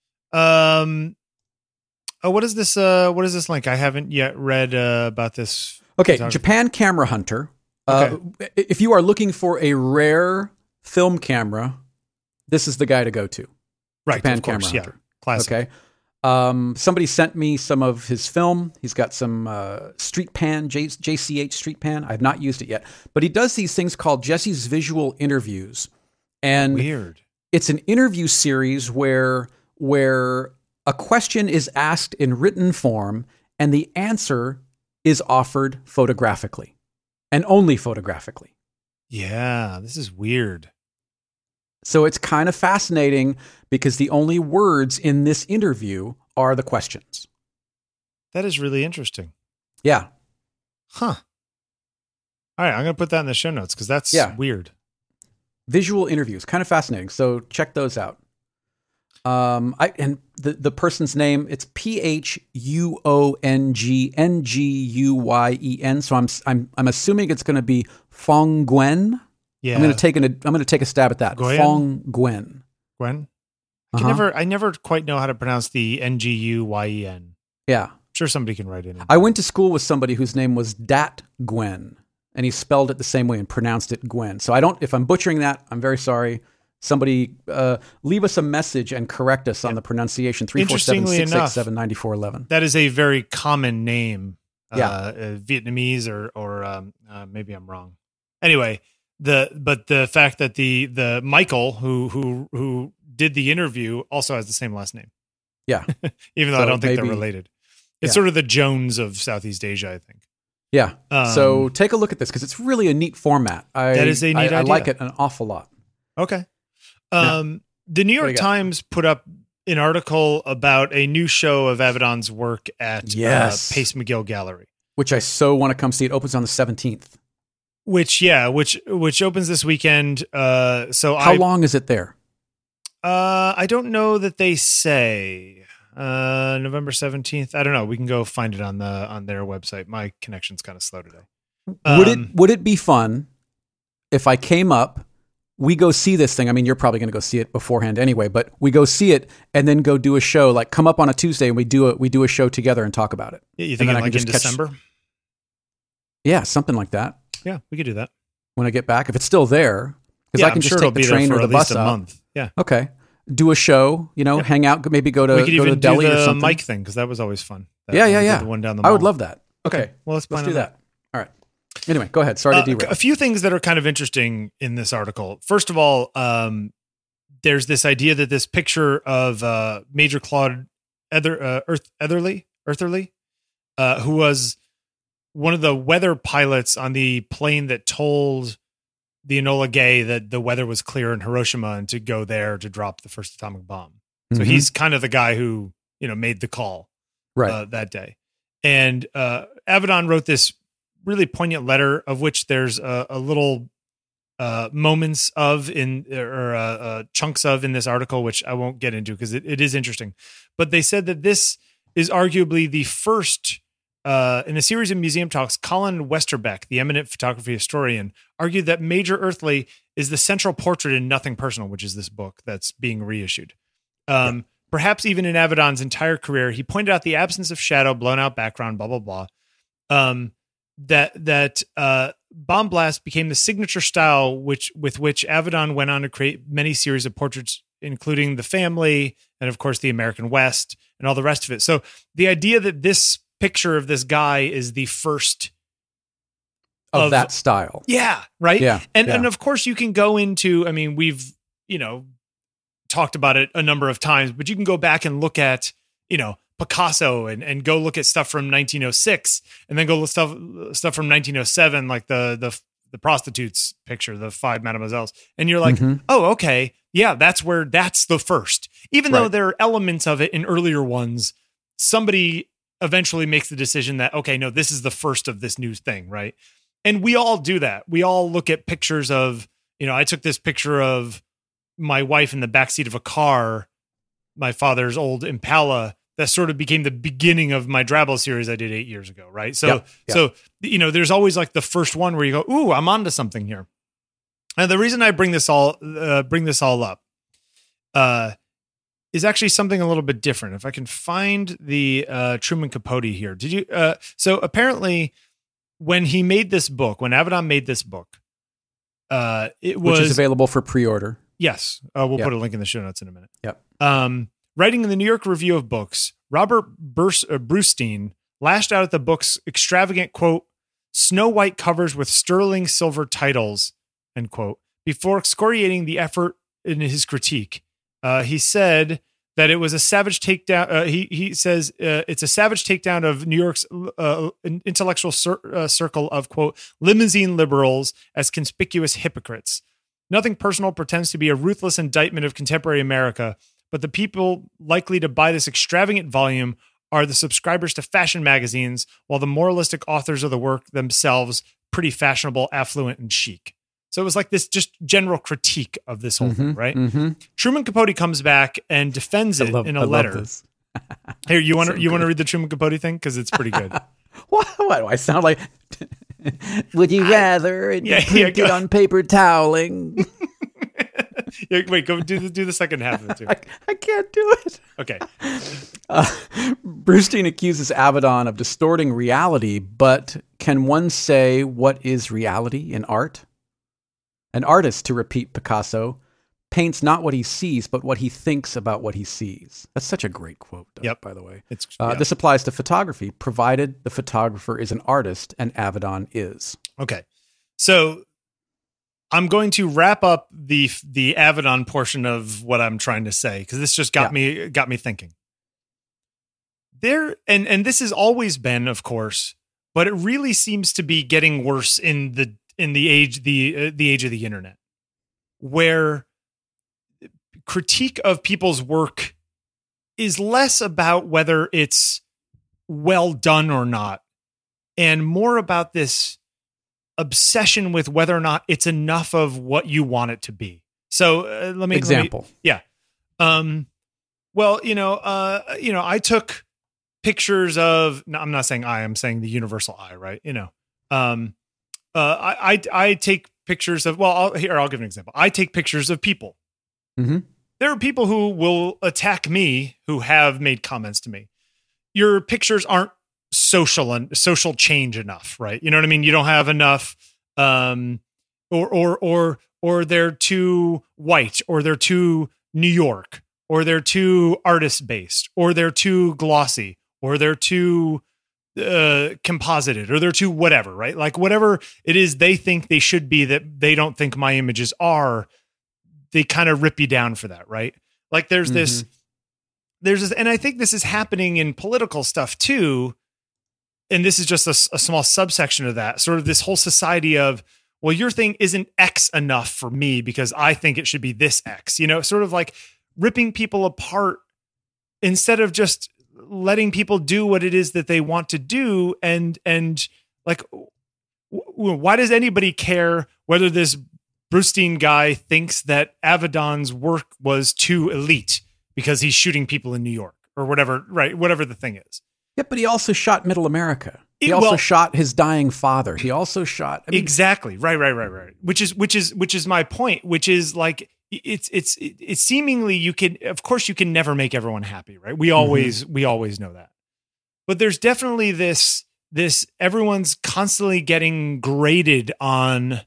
Um, oh, what is this? Uh, what is this link? I haven't yet read uh, about this. Okay. Japan Camera Hunter. Uh, okay. If you are looking for a rare film camera, this is the guy to go to. Right. Japan of course, Camera Hunter. Yeah. Classic. Okay. Um, somebody sent me some of his film. He's got some uh, Street Pan, J- JCH Street Pan. I have not used it yet. But he does these things called Jesse's Visual Interviews. And Weird. It's an interview series where where a question is asked in written form and the answer is offered photographically. And only photographically. Yeah, this is weird. So it's kind of fascinating because the only words in this interview are the questions. That is really interesting. Yeah. Huh. All right, I'm going to put that in the show notes because that's yeah. weird. Visual interviews, kind of fascinating. So check those out. Um, I and the, the person's name, it's P H U O N G N G U Y E N. So I'm I'm I'm assuming it's going to be Fong Gwen. Yeah. I'm going to take an I'm going to take a stab at that. Gwen? Fong Gwen. Gwen. I can Uh-huh. never I never quite know how to pronounce the N G U Y E N. Yeah. I'm sure somebody can write it in. I went to school with somebody whose name was Dat Gwen, and he spelled it the same way and pronounced it Gwen. So I don't. If I'm butchering that, I'm very sorry. Somebody uh, leave us a message and correct us on the pronunciation. three four seven, six eight seven, nine four one one. That is a very common name. Yeah. Uh, uh, Vietnamese or or um, uh, maybe I'm wrong. Anyway, the but the fact that the the Michael who who who did the interview also has the same last name. Yeah. Even though So I don't think maybe- they're related. It's yeah. sort of the Jones of Southeast Asia, I think. Yeah. Um, so take a look at this because it's really a neat format. I, That is a neat I, I idea. like it an awful lot. Okay. Um, The New What do York you got? Times put up an article about a new show of Avedon's work at Yes. uh, Pace McGill Gallery. Which I so want to come see. It opens on the seventeenth. Which, yeah, which which opens this weekend. Uh, so How I, long is it there? Uh, I don't know that they say. Uh, November seventeenth. I don't know. We can go find it on the on their website. My connection's kind of slow today. would it Um, would it be fun if I came up, we go see this thing? I mean, you're probably going to go see it beforehand anyway, but we go see it and then go do a show. Like come up on a Tuesday and we do a we do a show together and talk about it. Yeah, you And think then I like can in just catch- December? Yeah, something like that. Yeah, we could do that. When I get back, if it's still there, because Yeah, I can I'm just sure take it'll the be there train for or the at bus least a up. month. Yeah, Okay, do a show. You know, Yeah. hang out. Maybe go to we could go to even the deli do or the something. Mike thing because that was always fun. That Yeah, one, yeah, we did yeah. The one down the I would mall. love that. Okay, Okay, well let's, let's plan do on that. All right. Anyway, go ahead. Sorry to Uh, derail. a few things that are kind of interesting in this article. First of all, um, there's this idea that this picture of uh, Major Claude Ether, uh, Earth, Etherly, Eartherly, uh, who was one of the weather pilots on the plane that told the Enola Gay that the weather was clear in Hiroshima and to go there to drop the first atomic bomb. So Mhm. he's kind of the guy who, you know, made the call right. uh, that day. And uh, Avedon wrote this really poignant letter of which there's a, a little uh, moments of in or uh, uh, chunks of in this article, which I won't get into because it, it is interesting. But they said that this is arguably the first uh, in a series of museum talks. Colin Westerbeck, the eminent photography historian, argued that Major Earthly is the central portrait in Nothing Personal, which is this book that's being reissued. Um, yeah. Perhaps even in Avedon's entire career, he pointed out the absence of shadow, blown out background, blah, blah, blah. Um, that that uh, Bomb Blast became the signature style which with which Avedon went on to create many series of portraits, including the family and, of course, the American West and all the rest of it. So the idea that this picture of this guy is the first of, of that style. Yeah, right? Yeah. And, yeah. and, of course, you can go into, I mean, we've, you know, talked about it a number of times, but you can go back and look at, you know, Picasso and, and go look at stuff from nineteen oh six and then go look stuff stuff from nineteen oh seven, like the the the prostitutes picture, the five mademoiselles, and you're like, mm-hmm. oh, okay, yeah, that's where that's the first. Even right. though there are elements of it in earlier ones, somebody eventually makes the decision that okay, no, this is the first of this new thing, right? And we all do that. We all look at pictures of, you know, I took this picture of my wife in the backseat of a car, my father's old Impala, that sort of became the beginning of my Drabble series I did eight years ago. Right. So, yep, yep. so, you know, there's always like the first one where you go, ooh, I'm onto something here. And the reason I bring this all, uh, bring this all up, uh, is actually something a little bit different. If I can find the, uh, Truman Capote here, did you, uh, so apparently when he made this book, when Avedon made this book, uh, it was which is available for pre-order. Yes. Uh, we'll yep. put a link in the show notes in a minute. Yep. Um, writing in the New York Review of Books, Robert Burs- uh, Brustein lashed out at the book's extravagant, quote, snow white covers with sterling silver titles, end quote, before excoriating the effort in his critique. Uh, he said that it was a savage takedown. Uh, he, he says uh, it's a savage takedown of New York's uh, intellectual cir- uh, circle of, quote, limousine liberals as conspicuous hypocrites. Nothing Personal pretends to be a ruthless indictment of contemporary America, but the people likely to buy this extravagant volume are the subscribers to fashion magazines, while the moralistic authors of the work themselves pretty fashionable, affluent, and chic. So it was like this just general critique of this whole mm-hmm, thing, right? Mm-hmm. Truman Capote comes back and defends it love, in a I letter. Here, you want to so you want to read the Truman Capote thing because it's pretty good. what, what do I sound like? Would you rather it yeah, printed yeah, on paper toweling? yeah, wait, go do the, do the second half of it too. I, I can't do it. Okay. Uh, Brustein accuses Avedon of distorting reality, but can one say what is reality in art? An artist, to repeat Picasso, paints not what he sees, but what he thinks about what he sees. That's such a great quote, Doug, yep. by the way. It's, uh, yeah. This applies to photography, provided the photographer is an artist, and Avedon is. Okay. So I'm going to wrap up the the Avedon portion of what I'm trying to say, because this just got yeah. me got me thinking. There and and this has always been, of course, but it really seems to be getting worse in the in the age the uh, the age of the internet, where critique of people's work is less about whether it's well done or not, and more about this obsession with whether or not it's enough of what you want it to be. So uh, let me example. Let me, yeah. Um, well, you know, uh, you know, I took pictures of, no, I'm not saying I, I'm saying the universal I, right? You know, um, uh, I, I, I take pictures of, well, I'll, here, I'll give an example. I take pictures of people. Mm-hmm. There are people who will attack me who have made comments to me. Your pictures aren't social and social change enough, right? You know what I mean? You don't have enough, um, or, or, or, or they're too white, or they're too New York, or they're too artist based, or they're too glossy, or they're too, uh, composited, or they're too whatever, right? Like whatever it is they think they should be that they don't think my images are, they kind of rip you down for that, right? Like there's mm-hmm. this, there's this, and I think this is happening in political stuff too. And this is just a, a small subsection of that, sort of this whole society of, well, your thing isn't X enough for me because I think it should be this X, you know, sort of like ripping people apart instead of just letting people do what it is that they want to do. And, and like, w- why does anybody care whether this Brustein guy thinks that Avedon's work was too elite because he's shooting people in New York or whatever, right? Whatever the thing is. Yeah, but he also shot Middle America. He It- also well- shot his dying father. He also shot I mean, Exactly. Right, right, right, right. Which is which is which is my point, which is like it's it's it's seemingly you can of course you can never make everyone happy, right? We always mm-hmm. we always know that. But there's definitely this this everyone's constantly getting graded on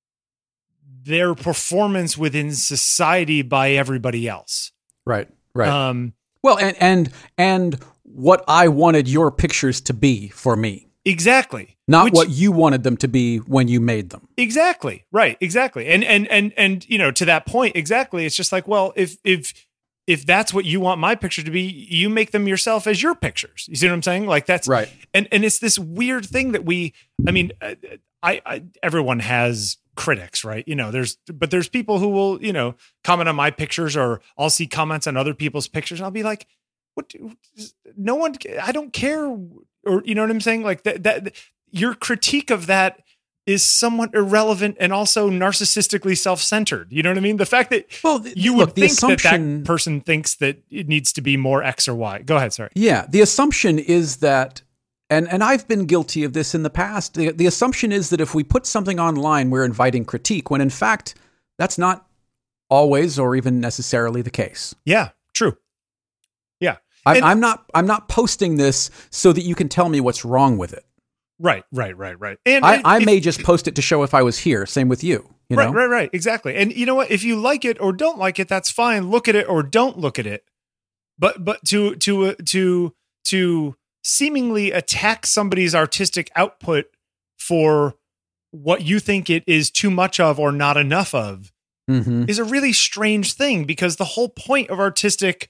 their performance within society by everybody else. Right. Right. Um well, and and and what I wanted your pictures to be for me. Exactly. Not Which, what you wanted them to be when you made them. Exactly. Right. Exactly. And and and and you know, to that point, exactly. It's just like, well, if if if that's what you want my picture to be, you make them yourself as your pictures. You see what I'm saying? Like that's right. And and it's this weird thing that we. I mean, I, I everyone has critics, right? You know, there's but there's people who will you know comment on my pictures, or I'll see comments on other people's pictures, and I'll be like, what? Do, no one. I don't care. Or you know what I'm saying? Like that. That your critique of that is somewhat irrelevant and also narcissistically self-centered. You know what I mean? The fact that well, th- you look, would think assumption, that that person thinks that it needs to be more X or Y. Go ahead. Sorry. Yeah. The assumption is that, and, and I've been guilty of this in the past. The, the assumption is that if we put something online, we're inviting critique, when in fact, that's not always or even necessarily the case. Yeah, true. Yeah. I, And- I'm not, I'm not posting this so that you can tell me what's wrong with it. Right, right, right, right. And I, if- I may just post it to show if I was here. Same with you. You right, know? right, right. Exactly. And you know what? If you like it or don't like it, that's fine. Look at it or don't look at it. But but to to uh, to to seemingly attack somebody's artistic output for what you think it is too much of or not enough of Mm-hmm. is a really strange thing, because the whole point of artistic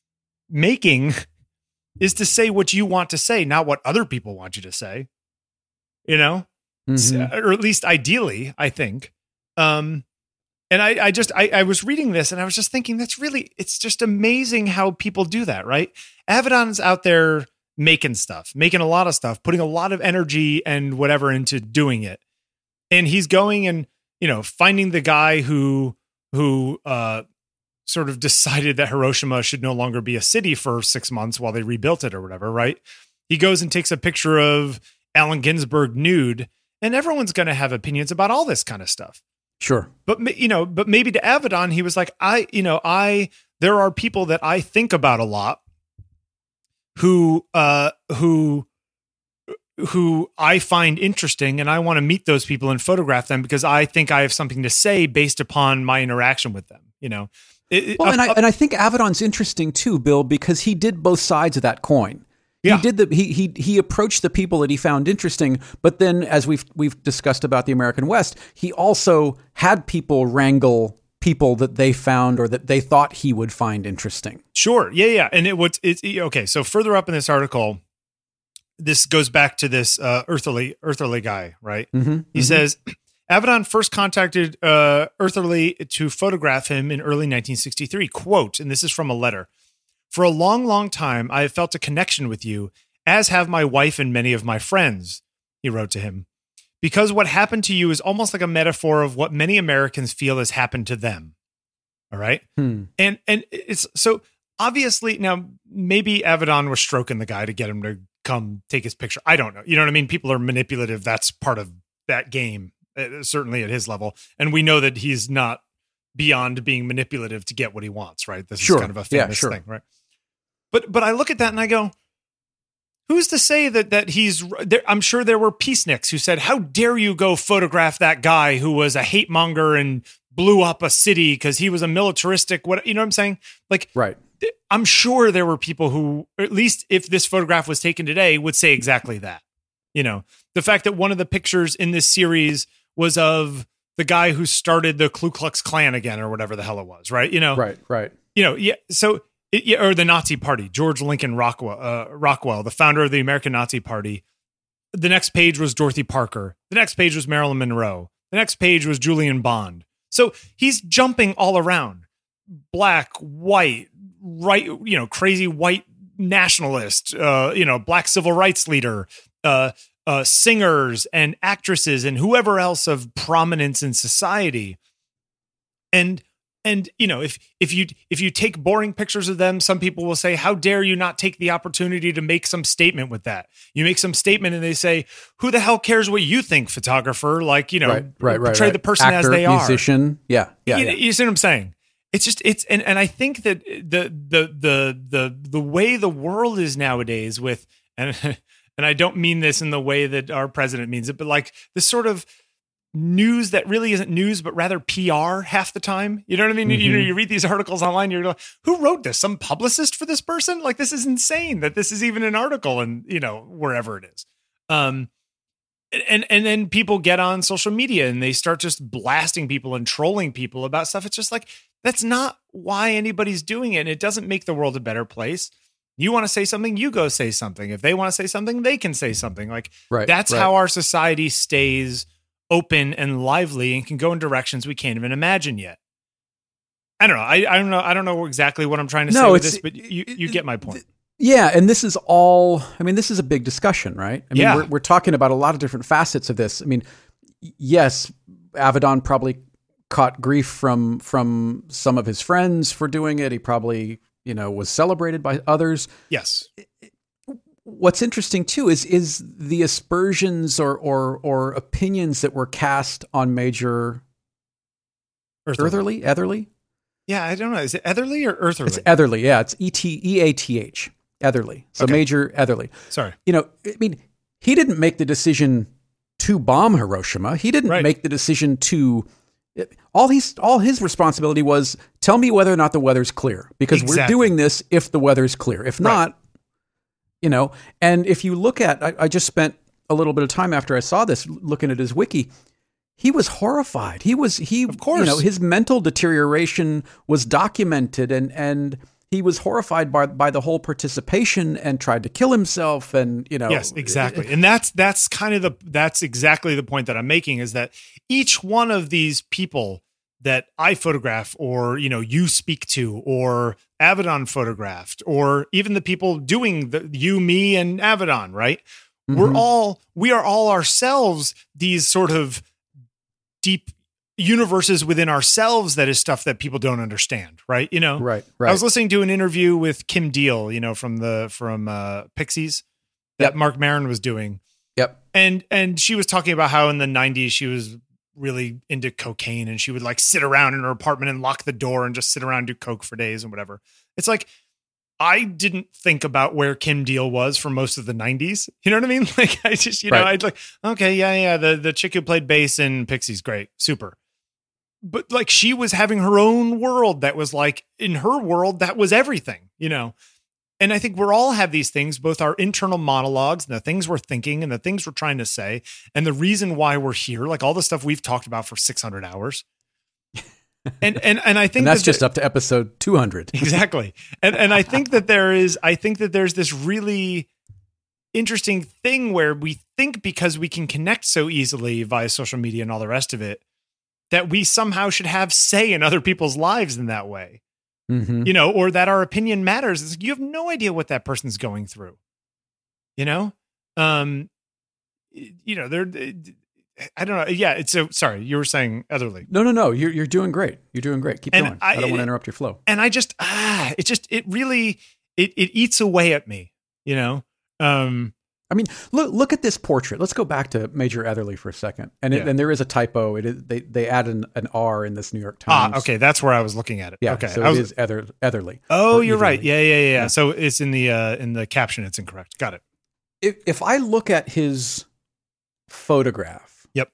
making is to say what you want to say, not what other people want you to say. You know, Mm-hmm. or at least ideally, I think. Um, and I, I just, I, I was reading this and I was just thinking, that's really, it's just amazing how people do that, right? Avedon's out there making stuff, making a lot of stuff, putting a lot of energy and whatever into doing it. And he's going and, you know, finding the guy who, who, uh, sort of decided that Hiroshima should no longer be a city for six months while they rebuilt it or whatever, right? He goes and takes a picture of Allen Ginsberg nude, and everyone's going to have opinions about all this kind of stuff. Sure. But, you know, but maybe to Avedon, he was like, I, you know, I, there are people that I think about a lot who, uh, who, who I find interesting, and I want to meet those people and photograph them because I think I have something to say based upon my interaction with them, you know? It, Well, up- and I up- and I think Avedon's interesting too, Bill, because he did both sides of that coin. Yeah. He did the he he he approached the people that he found interesting, but then, as we've we've discussed about the American West, he also had people wrangle people that they found or that they thought he would find interesting. Sure. Yeah, yeah. And it was it's okay. So further up in this article, this goes back to this uh, Eartherly Eartherly guy, right? Mm-hmm, He says Avedon first contacted uh, Eartherly to photograph him in early nineteen sixty-three. Quote, and this is from a letter: "For a long, long time, I have felt a connection with you, as have my wife and many of my friends," he wrote to him, "because what happened to you is almost like a metaphor of what many Americans feel has happened to them." All right. Hmm. And and it's so obviously now maybe Avedon was stroking the guy to get him to come take his picture. I don't know. You know what I mean? People are manipulative. That's part of that game, uh, certainly at his level. And we know that he's not beyond being manipulative to get what he wants, right? This Sure. is kind of a Yeah, famous sure. thing, right? But but I look at that and I go, who's to say that that he's there? I'm sure there were peaceniks who said, "How dare you go photograph that guy who was a hate monger and blew up a city because he was a militaristic." What you know what I'm saying? Like, Right. I'm sure there were people who, at least if this photograph was taken today, would say exactly that. You know, the fact that one of the pictures in this series was of the guy who started the Ku Klux Klan again, or whatever the hell it was, right? You know, Right. Right. you know, yeah. So, it, yeah, or the Nazi Party, George Lincoln Rockwell, uh, Rockwell, the founder of the American Nazi Party. The next page was Dorothy Parker. The next page was Marilyn Monroe. The next page was Julian Bond. So he's jumping all around: black, white, right, you know, crazy white nationalist, uh, you know, black civil rights leader, uh, uh, singers and actresses and whoever else of prominence in society. And And, you know, if if you if you take boring pictures of them, some people will say, how dare you not take the opportunity to make some statement with that? You make some statement and they say, who the hell cares what you think, photographer? Like, you know, right, right, right, portray right. the person Actor, as they are. Musician. Yeah. Yeah, you, yeah. you see what I'm saying? It's just it's and, and I think that the the the the the way the world is nowadays with and and I don't mean this in the way that our president means it, but like this sort of news that really isn't news, but rather P R half the time. You know what I mean? Mm-hmm. You know, you read these articles online, you're like, who wrote this? Some publicist for this person? Like, this is insane that this is even an article and, you know, wherever it is. Um, and, and then people get on social media and they start just blasting people and trolling people about stuff. It's just like, that's not why anybody's doing it. And it doesn't make the world a better place. You want to say something, you go say something. If they want to say something, they can say something. Like, right, that's right. how our society stays open and lively and can go in directions we can't even imagine yet. I don't know. I, I don't know. I don't know exactly what I'm trying to no, say with it's, this, but you, you get my point. Yeah. And this is all, I mean, this is a big discussion, right? I mean, yeah. we're, we're talking about a lot of different facets of this. I mean, yes, Avedon probably caught grief from, from some of his friends for doing it. He probably, you know, was celebrated by others. Yes. What's interesting too is is the aspersions or or or opinions that were cast on Major Eatherly. Eatherly? Yeah, I don't know. Is it Eatherly or Eatherly? It's Eatherly. Yeah, it's E T E A T H. Eatherly. So Okay. Major Eatherly. Sorry. You know, I mean, he didn't make the decision to bomb Hiroshima. He didn't Right. make the decision to. All he's all his responsibility was tell me whether or not the weather's clear, because Exactly. we're doing this if the weather's clear. If not. Right. You know, and if you look at, I, I just spent a little bit of time after I saw this looking at his wiki. He was horrified. He was, he, Of course. you know, his mental deterioration was documented, and, and he was horrified by, by the whole participation and tried to kill himself. And, you know, Yes, exactly. And that's, that's kind of the, that's exactly the point that I'm making, is that each one of these people that I photograph, or, you know, you speak to, or Avedon photographed, or even the people doing the you, me, and Avedon, right? Mm-hmm. We're all, we are all ourselves these sort of deep universes within ourselves that is stuff that people don't understand, right? You know, right, right. I was listening to an interview with Kim Deal, you know, from the, from uh, Pixies that Yep. Mark Maron was doing. Yep. And, and she was talking about how in the nineties, she was really into cocaine, and she would like sit around in her apartment and lock the door and just sit around and do coke for days and whatever. It's like, I didn't think about where Kim Deal was for most of the nineties. You know what I mean? Like, I just, you know, Right. I'd like, okay, yeah, yeah. The, the chick who played bass in Pixies, great. Super. But like, she was having her own world that was like, in her world, that was everything, you know? And I think we're all have these things, both our internal monologues and the things we're thinking and the things we're trying to say, and the reason why we're here, like all the stuff we've talked about for six hundred hours. And, and, and I think and that's that just the, up to episode two hundred. Exactly. And, and I think that there is, I think that there's this really interesting thing where we think, because we can connect so easily via social media and all the rest of it, that we somehow should have say in other people's lives in that way. Mm-hmm. You know, or that our opinion matters. It's like, you have no idea what that person's going through, you know? Um, you know, they're, I don't know. Yeah. It's so sorry. You were saying Eatherly. No, no, no. You're, you're doing great. You're doing great. Keep And going. I, I- don't want to interrupt your flow. And I just, ah, it just, it really, it, it eats away at me, you know? Um, I mean, look look at this portrait. Let's go back to Major Eatherly for a second. And it, Yeah. and there is a typo. It is, they they add an, an R in this New York Times. ah, okay. That's where I was looking at it. Yeah. Okay. So I was, it is Ether, Eatherly. oh, or you're right. Eatherly. Yeah, yeah, yeah, yeah. Yeah. So it's in the, uh, in the caption, it's incorrect. Got it. If, if I look at his photograph, Yep.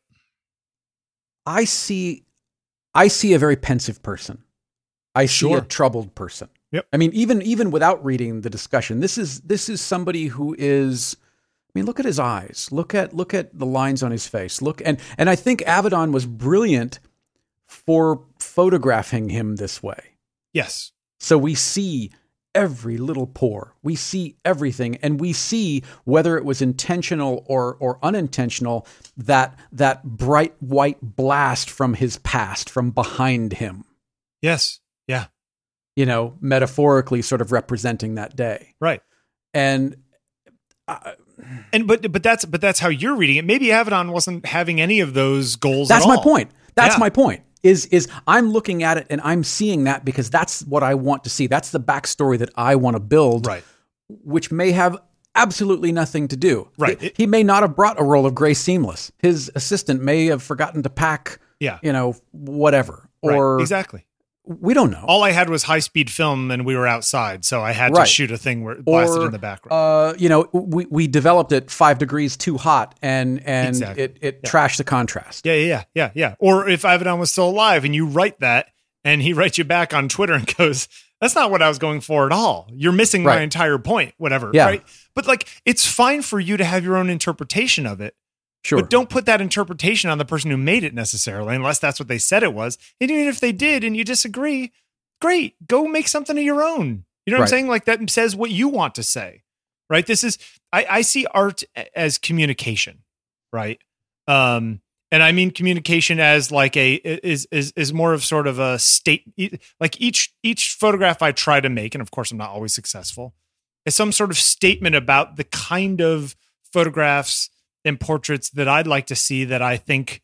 I see, I see a very pensive person. I see Sure. a troubled person. Yep. I mean, even even without reading the discussion, this is this is somebody who is. I mean, look at his eyes. Look at look at the lines on his face. Look, and and I think Avedon was brilliant for photographing him this way. Yes. So we see every little pore. We see everything, and we see whether it was intentional or or unintentional, that that bright white blast from his past, from behind him, Yes. Yeah. you know, metaphorically sort of representing that day. Right. And I, and but but that's but that's how you're reading it. Maybe Avedon wasn't having any of those goals. That's at my all. point. That's Yeah. my point. Is is I'm looking at it and I'm seeing that because that's what I want to see. That's the backstory that I want to build, Right. which may have absolutely nothing to do. Right. He, he may not have brought a roll of Gray Seamless. His assistant may have forgotten to pack, Yeah. you know, whatever. Or Right. Exactly. we don't know. All I had was high speed film, and we were outside, so I had Right. to shoot a thing where it blasted Or, in the background. Uh, you know, we, we developed it five degrees too hot and and Exactly. it, it trashed the contrast. yeah, yeah, yeah, yeah, yeah. Or if Avedon was still alive, and you write that, and he writes you back on Twitter and goes, "That's not what I was going for at all. You're missing my Right. entire point." Whatever. Yeah. Right. But like, it's fine for you to have your own interpretation of it. Sure. But don't put that interpretation on the person who made it necessarily, unless that's what they said it was. And even if they did and you disagree, great, go make something of your own. You know what Right. I'm saying? Like that says what you want to say, right? This is, I, I see art as communication, right? Um, and I mean communication as like a, is, is, is more of sort of a state, like each, each photograph I try to make, and of course I'm not always successful, is some sort of statement about the kind of photographs and portraits that I'd like to see that I think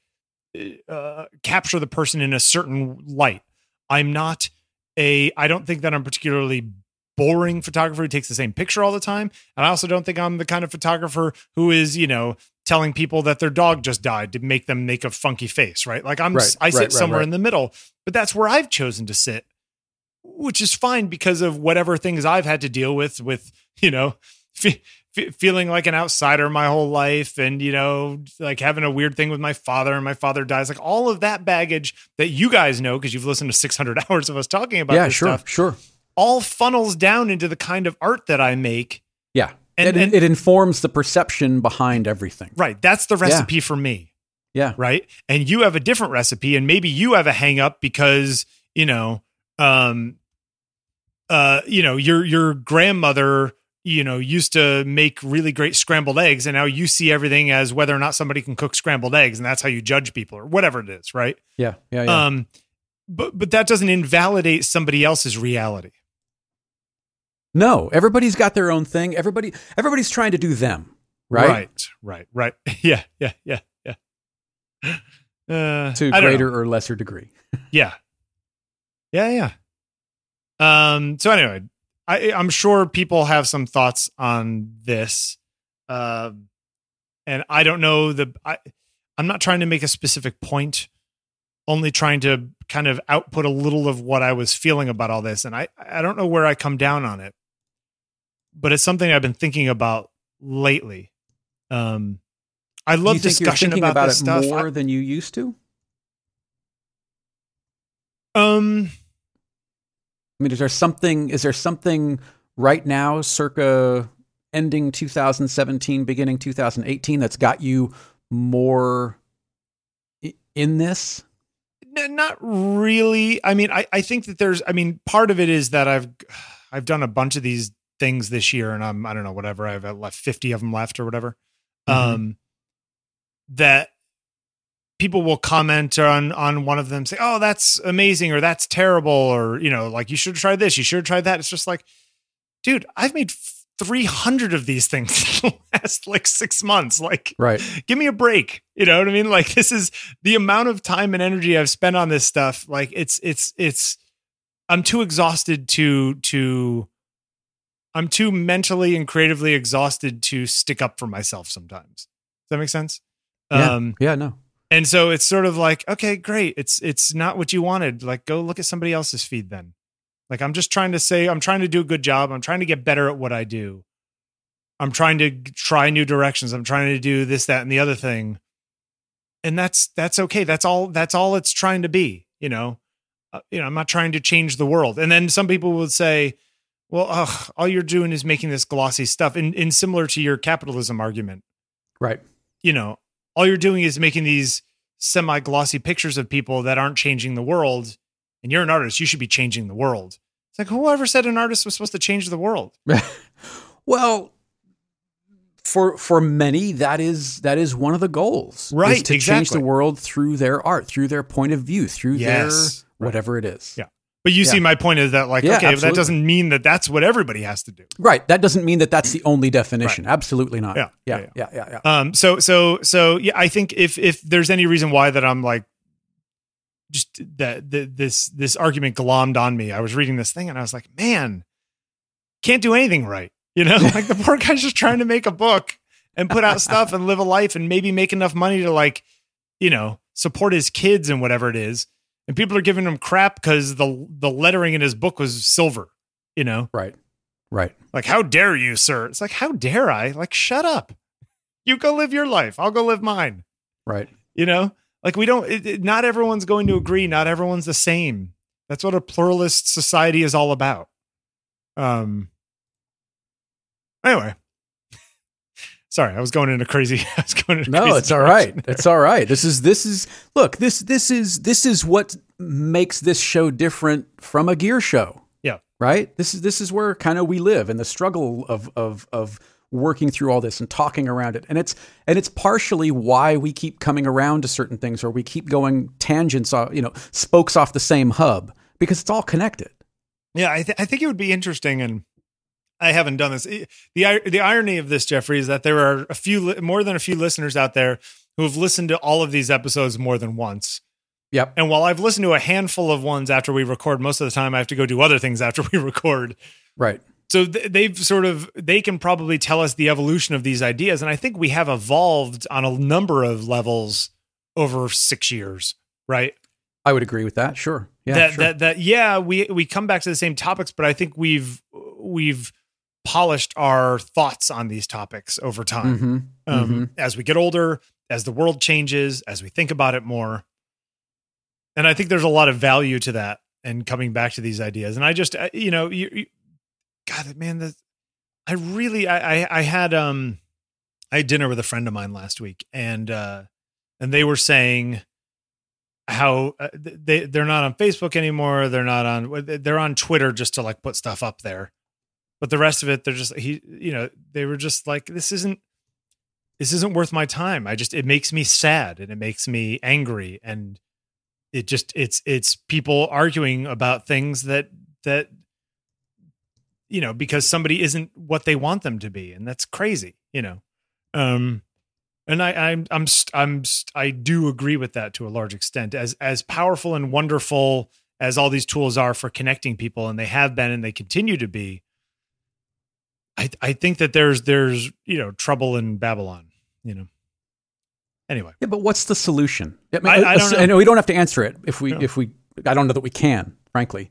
uh, capture the person in a certain light. I'm not a, I don't think that I'm particularly boring photographer who takes the same picture all the time. And I also don't think I'm the kind of photographer who is, you know, telling people that their dog just died to make them make a funky face, right? Like I'm, Right, I sit right, right, somewhere right. in the middle, but that's where I've chosen to sit, which is fine because of whatever things I've had to deal with, with, you know, fe- fe- feeling like an outsider my whole life and, you know, like having a weird thing with my father and my father dies, like all of that baggage that you guys know, because you've listened to six hundred hours of us talking about yeah, this sure, stuff, sure. all funnels down into the kind of art that I make. Yeah. And- it, and- it informs the perception behind everything. Right. That's the recipe for me. Yeah. Right. And you have a different recipe, and maybe you have a hang up because, you know, um, uh, you know, your, your grandmother, you know, used to make really great scrambled eggs, and now you see everything as whether or not somebody can cook scrambled eggs, and that's how you judge people or whatever it is. Right. Yeah. Yeah. Yeah. Um, but, but that doesn't invalidate somebody else's reality. No, everybody's got their own thing. Everybody, everybody's trying to do them, right? Right. Right. Right. Yeah. Yeah. Yeah. Yeah. Uh, To I don't know. greater or lesser degree. Yeah. Yeah, yeah. Um, so anyway, I, I'm sure people have some thoughts on this. Um, and I don't know the, I, I'm not trying to make a specific point, only trying to kind of output a little of what I was feeling about all this. And I, I don't know where I come down on it, but it's something I've been thinking about lately. Um, I love you think discussion you're thinking about, about this it stuff. more I- than you used to? um, I mean, is there something? Is there something right now, circa ending two thousand seventeen, beginning two thousand eighteen, that's got you more i- in this? N- Not really. I mean, I, I think that there's, I mean, part of it is that I've, I've done a bunch of these things this year, and I'm, I don't know, whatever, I've left fifty of them left or whatever. Mhm. Um, that people will comment on, on one of them, say, "Oh, that's amazing," or "That's terrible," or, you know, like, "You should try this. You should try that." It's just like, dude, I've made three hundred of these things in the last like six months. Like, Right. give me a break. You know what I mean? Like, this is the amount of time and energy I've spent on this stuff. Like, it's, it's, it's, I'm too exhausted to, to, I'm too mentally and creatively exhausted to stick up for myself sometimes. Does that make sense? Yeah. Um, yeah. No. and so it's sort of like, okay, great. It's, it's not what you wanted. Like, go look at somebody else's feed then. Like, I'm just trying to say, I'm trying to do a good job. I'm trying to get better at what I do. I'm trying to try new directions. I'm trying to do this, that, and the other thing. And that's, that's okay. That's all, that's all it's trying to be, you know, uh, you know, I'm not trying to change the world. And then some people would say, well, ugh, all you're doing is making this glossy stuff. And, and similar to your capitalism argument, Right. you know, all you're doing is making these semi-glossy pictures of people that aren't changing the world. And you're an artist, you should be changing the world. It's like, whoever said an artist was supposed to change the world? Well, for for many, that is that is one of the goals, Right, is to change exactly. the world through their art, through their point of view, through Yes, their whatever it is. Yeah. But you Yeah. see, my point is that, like, Yeah, okay, but that absolutely. doesn't mean that that's what everybody has to do. Right. That doesn't mean that that's the only definition. Absolutely not. Yeah, Yeah. yeah, Yeah. Yeah. Yeah. Um. So so so yeah. I think if if there's any reason why that I'm like, just that the, this this argument glommed on me. I was reading this thing and I was like, man, can't do anything right. You know, like the poor guy's just trying to make a book and put out stuff and live a life and maybe make enough money to, like, you know, support his kids and whatever it is. And people are giving him crap because the the lettering in his book was silver, you know? Right. Right. Like, how dare you, sir? It's like, how dare I? Like, shut up. You go live your life. I'll go live mine. Right. You know? Like, we don't, it, it, not everyone's going to agree. Not everyone's the same. That's what a pluralist society is all about. Um. Anyway. Sorry, I was going into crazy. I was going into No, crazy it's all right. It's all right. This is this is look, this this is this is what makes this show different from a gear show. Yeah. Right? This is this is where kind of we live, and the struggle of of of working through all this and talking around it. And it's and it's partially why we keep coming around to certain things, or we keep going tangents off, you know, spokes off the same hub, because it's all connected. Yeah, I, th- I think it would be interesting, and I haven't done this. The the irony of this, Jeffrey, is that there are a few, more than a few listeners out there who have listened to all of these episodes more than once. Yep. And while I've listened to a handful of ones after we record, most of the time I have to go do other things after we record. Right. So th- they've sort of, they can probably tell us the evolution of these ideas. And I think we have evolved on a number of levels over six years, right? I would agree with that. Sure. Yeah. that, sure. that, that, yeah, we, we come back to the same topics, but I think we've, we've polished our thoughts on these topics over time. Mm-hmm. Um, Mm-hmm. As we get older, as the world changes, as we think about it more. And I think there's a lot of value to that and coming back to these ideas. And I just, uh, you know, you, you God, man, the, I really, I, I, I had, um, I had dinner with a friend of mine last week, and, uh, and they were saying how uh, they, they're not on Facebook anymore. They're not on, they're on Twitter just to, like, put stuff up there. But the rest of it, they're just, he, you know, they were just like, this isn't, this isn't worth my time. I just, it makes me sad and it makes me angry. And it just, it's, it's people arguing about things that, that, you know, because somebody isn't what they want them to be. And that's crazy, you know? Um, and I, I'm, I'm, I'm, I do agree with that to a large extent. As, as powerful and wonderful as all these tools are for connecting people, and they have been, and they continue to be, I, I think that there's, there's, you know, trouble in Babylon, you know. Anyway. Yeah, but what's the solution? I, mean, I, I don't know. I know we don't have to answer it if we, No. if we, I don't know that we can, frankly.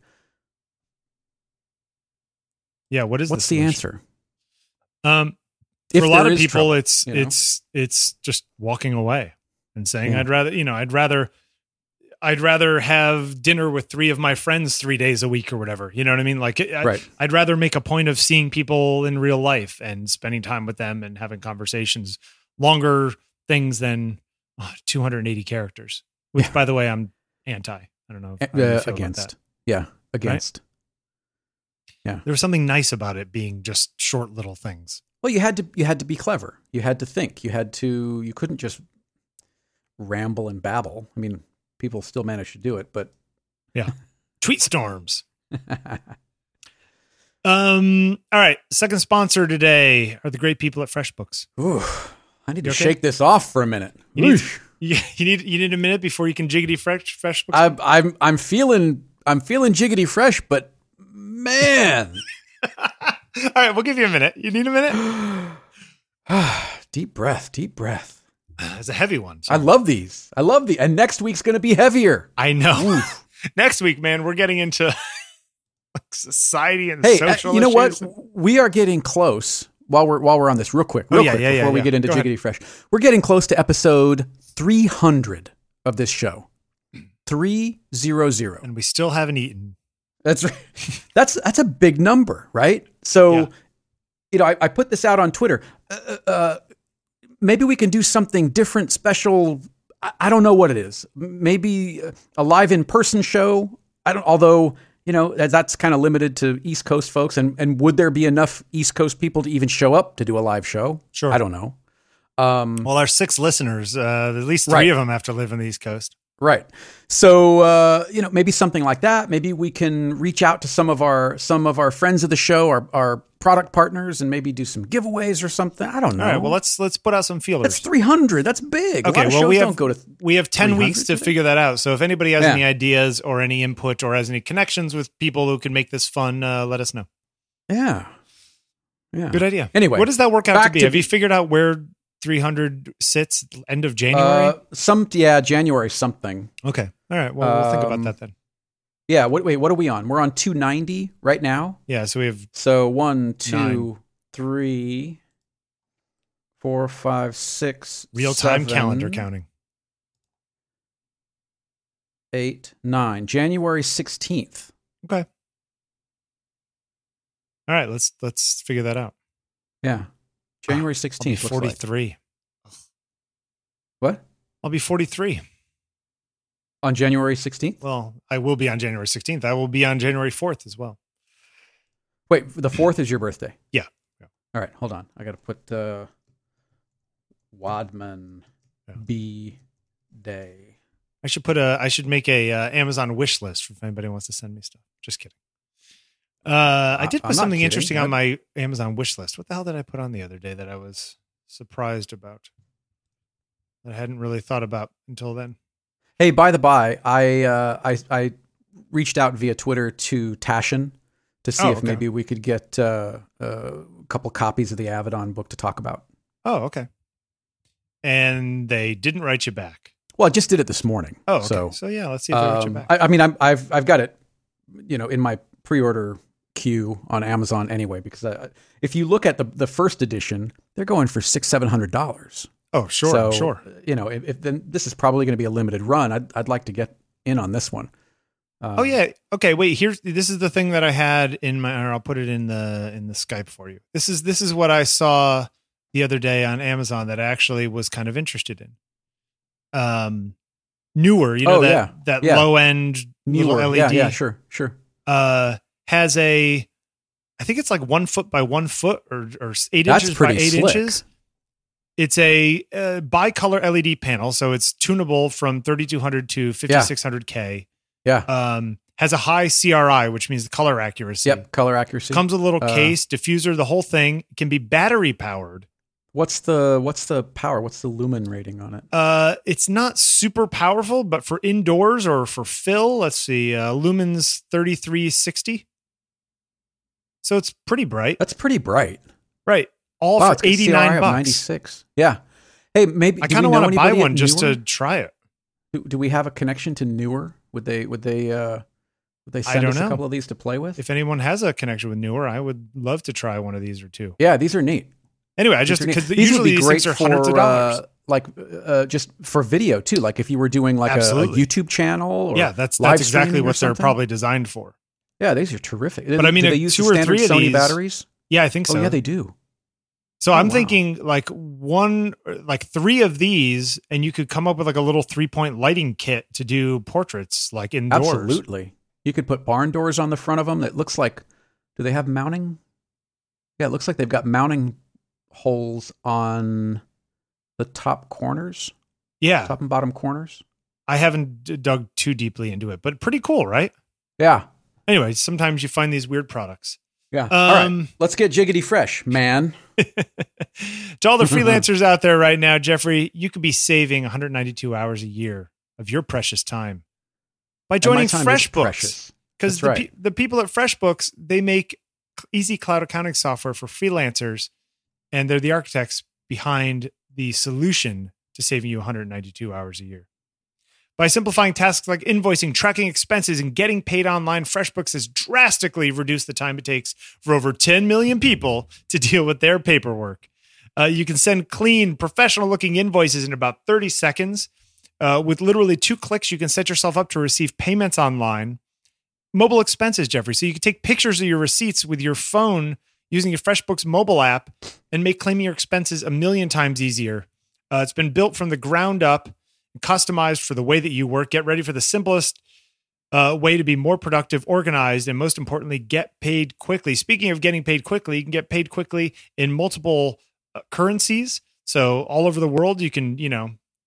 Yeah. What is What's the, the solution? answer? Um, If for a lot there of is people, trouble, it's, you know? it's, it's just walking away and saying, Yeah. I'd rather, you know, I'd rather, I'd rather have dinner with three of my friends three days a week or whatever. You know what I mean? Like, I, Right. I'd rather make a point of seeing people in real life and spending time with them and having conversations, longer things than oh, two hundred eighty characters, which, Yeah. by the way, I'm anti. I don't know. Uh, how you feel about against. that. Yeah. Against. There was something nice about it being just short little things. Well, you had to, you had to be clever. You had to think. You had to, you couldn't just ramble and babble. I mean, people still manage to do it, but Yeah. Tweet storms. Um. All right. Second sponsor today are the great people at FreshBooks. ooh, I need to You okay? shake this off for a minute. You need, Whoosh. you, you need you need a minute before you can jiggity fresh FreshBooks. I'm, I'm, I'm feeling, I'm feeling jiggity fresh, but man, All right, we'll give you a minute. You need a minute? deep breath, deep breath. It's a heavy one. so- I love these. I love the, and next week's going to be heavier. I know. Next week, man, we're getting into like society and Hey, uh, social you know issues. what? We are getting close. While we're while we're on this, real quick, real Oh, yeah, quick, yeah, yeah, before we yeah. get into Go ahead. Jiggity Fresh, we're getting close to episode three hundred of this show. Three zero zero. And we still haven't eaten. That's right. That's that's a big number, right? So, Yeah. you know, I, I put this out on Twitter. Uh, uh, maybe we can do something different, special. I, I don't know what it is. Maybe a live in person show. I don't. Although, you know, that, that's kind of limited to East Coast folks. And and would there be enough East Coast people to even show up to do a live show? Sure. I don't know. Um, Well, our six listeners, uh, at least three Right. of them have to live on the East Coast. Right. So, uh, you know, maybe something like that. Maybe we can reach out to some of our some of our friends of the show, our, our product partners, and maybe do some giveaways or something. I don't know. All right. Well, let's let's put out some feelers. That's three hundred. That's big. Okay. A lot of well, shows we have don't go to we have ten weeks to today. figure that out. So if anybody has Yeah. any ideas or any input or has any connections with people who can make this fun, uh, let us know. Yeah. Yeah. Good idea. Anyway, what does that work out to back be? to- Have you figured out where three hundred sits end of January? Uh, some yeah, January something. Okay. All right. Well, we'll think about Um, that then. Yeah. What, wait, what are we on? We're on two ninety right now. Yeah. So we have So one, two, Nine. three, four, five, six, real time seven, calendar counting. eight, nine. January sixteenth. Okay. All right. Let's let's figure that out. Yeah. January I'll be sixteenth. looks like. forty-three. What? I'll be forty-three. On January sixteenth? Well, I will be on January sixteenth. I will be on January fourth as well. Wait, the fourth is your birthday. Yeah. Yeah. All right, hold on. I got to put uh, Wadman Yeah. B Day. I should put a. I should make a uh, Amazon wish list if anybody wants to send me stuff. Just kidding. Uh, I did I'm put not something kidding. interesting I- on my Amazon wish list. What the hell did I put on the other day that I was surprised about? That I hadn't really thought about until then. Hey, by the by, I uh, I I reached out via Twitter to Tashin to see Oh, if okay. maybe we could get uh, a couple copies of the Avedon book to talk about. Oh, okay. And they didn't write you back. Well, I just did it this morning. Oh, okay. so So, yeah, let's see if they write you um, back. I, I mean, I'm, I've I've got it, you know, in my pre-order queue on Amazon anyway. Because I, if you look at the the first edition, they're going for six seven hundred dollars. oh, sure, so, sure. You know, if, if then this is probably going to be a limited run. I'd I'd like to get in on this one. Um, Oh yeah. Okay. Wait. Here's this is the thing that I had in my. Or I'll put it in the in the Skype for you. This is this is what I saw the other day on Amazon that I actually was kind of interested in. Um, newer. You know Oh, that yeah. that Yeah. low end little newer. L E D. Yeah, yeah, sure, sure. Uh, has a. I think it's like one foot by one foot or or eight That's inches by pretty eight slick. inches. It's a uh, bicolor L E D panel, so it's tunable from thirty-two hundred to fifty-six hundred K. Yeah. Um, has a high C R I, which means the color accuracy. Yep. Color accuracy. Comes with a little Uh, case, diffuser, the whole thing. It can be battery powered. What's the what's the power? What's the lumen rating on it? Uh, it's not super powerful, but for indoors or for fill, let's see, uh, lumens thirty-three sixty. So it's pretty bright, That's pretty bright. right? All Wow, for it's got C R I eighty-nine of bucks. ninety-six. Yeah. Hey, maybe I do kind we of know want to buy anybody at one just Newer? to try it. Do, do we have a connection to Newer? Would they would they uh would they I send don't us know. a couple of these to play with? If anyone has a connection with Newer, I would love to try one of these or two. Yeah, these are neat. Anyway, I These just are neat. because These usually would be these great things are for hundreds of dollars. uh, like uh, just for video too. Like if you were doing like a, a Absolutely. YouTube channel. Or Yeah, that's live that's exactly streaming or what they're something. probably designed for. Yeah, these are terrific. But I mean, do they a use two the or standard three of Sony these- batteries? Yeah, I think so. Oh yeah, they do. So Oh, I'm wow. thinking like one, like three of these, and you could come up with like a little three point lighting kit to do portraits like indoors. Absolutely. You could put barn doors on the front of them. That looks like. Do they have mounting? Yeah, it looks like they've got mounting holes on the top corners, Yeah, top and bottom corners. I haven't d- dug too deeply into it, but pretty cool, right? Yeah, Anyway, sometimes you find these weird products. yeah. All right, Um, let's get jiggity fresh, man. to all the freelancers out there right now, Jeffrey, you could be saving one hundred ninety-two hours a year of your precious time by And my joining time is FreshBooks. precious. Because That's the, right. pe- the people at FreshBooks, they make easy cloud accounting software for freelancers, and they're the architects behind the solution to saving you one hundred ninety-two hours a year. By simplifying tasks like invoicing, tracking expenses, and getting paid online, FreshBooks has drastically reduced the time it takes for over ten million people to deal with their paperwork. Uh, you can send clean, professional-looking invoices in about thirty seconds. Uh, with literally two clicks, you can set yourself up to receive payments online. Mobile expenses, Jeffrey. So you can take pictures of your receipts with your phone using your FreshBooks mobile app and make claiming your expenses a million times easier. Uh, it's been built from the ground up and customized for the way that you work. Get ready for the simplest uh, way to be more productive, organized, and most importantly, get paid quickly. Speaking of getting paid quickly, you can get paid quickly in multiple uh, currencies. So all over the world, you can, you know,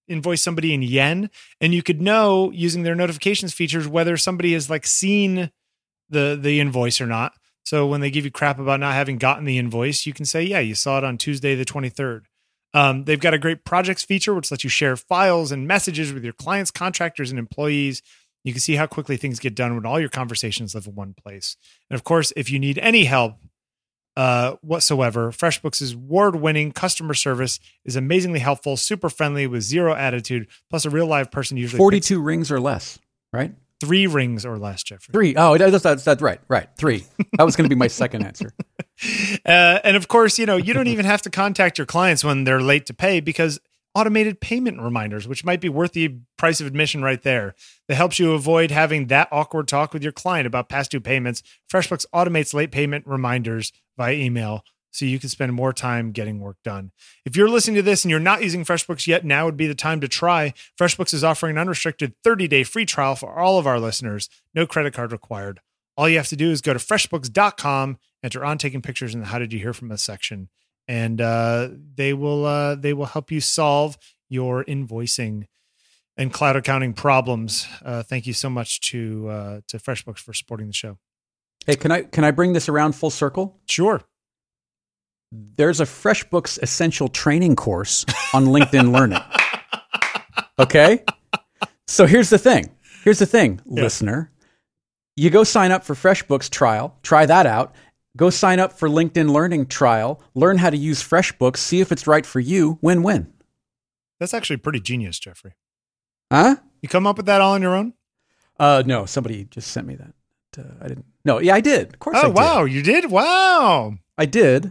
invoice somebody in yen, and you could know using their notifications features whether somebody has like seen the the invoice or not. So when they give you crap about not having gotten the invoice, you can say, yeah, you saw it on Tuesday the twenty-third. Um, they've got a great projects feature, which lets you share files and messages with your clients, contractors, and employees. You can see how quickly things get done when all your conversations live in one place. And of course, if you need any help uh, whatsoever, FreshBooks' award-winning customer service is amazingly helpful, super friendly with zero attitude, plus a real live person usually forty-two rings or less, right? Three rings or less, Jeffrey. Three. Oh, that's, that's, that's right. Right. Three. That was going to be my second answer. Uh, and of course, you know, you don't even have to contact your clients when they're late to pay because automated payment reminders, which might be worth the price of admission right there, that helps you avoid having that awkward talk with your client about past due payments. FreshBooks automates late payment reminders via email, so you can spend more time getting work done. If you're listening to this and you're not using FreshBooks yet, now would be the time to try. FreshBooks is offering an unrestricted thirty-day free trial for all of our listeners. No credit card required. All you have to do is go to freshbooks dot com, enter on taking pictures in the How Did You Hear From Us section, and uh, they will uh, they will help you solve your invoicing and cloud accounting problems. Uh, thank you so much to uh, to FreshBooks for supporting the show. Hey, can I can I bring this around full circle? Sure. There's a FreshBooks essential training course on LinkedIn Learning. Okay? So here's the thing. Here's the thing, yeah. Listener. You go sign up for FreshBooks trial, try that out. Go sign up for LinkedIn Learning trial, learn how to use FreshBooks, see if it's right for you, win-win. That's actually pretty genius, Jeffrey. Huh? You come up with that all on your own? Uh, no, somebody just sent me that. Uh, I didn't. No, yeah, I did. Of course oh, I did. Oh, wow, you did? Wow. I did.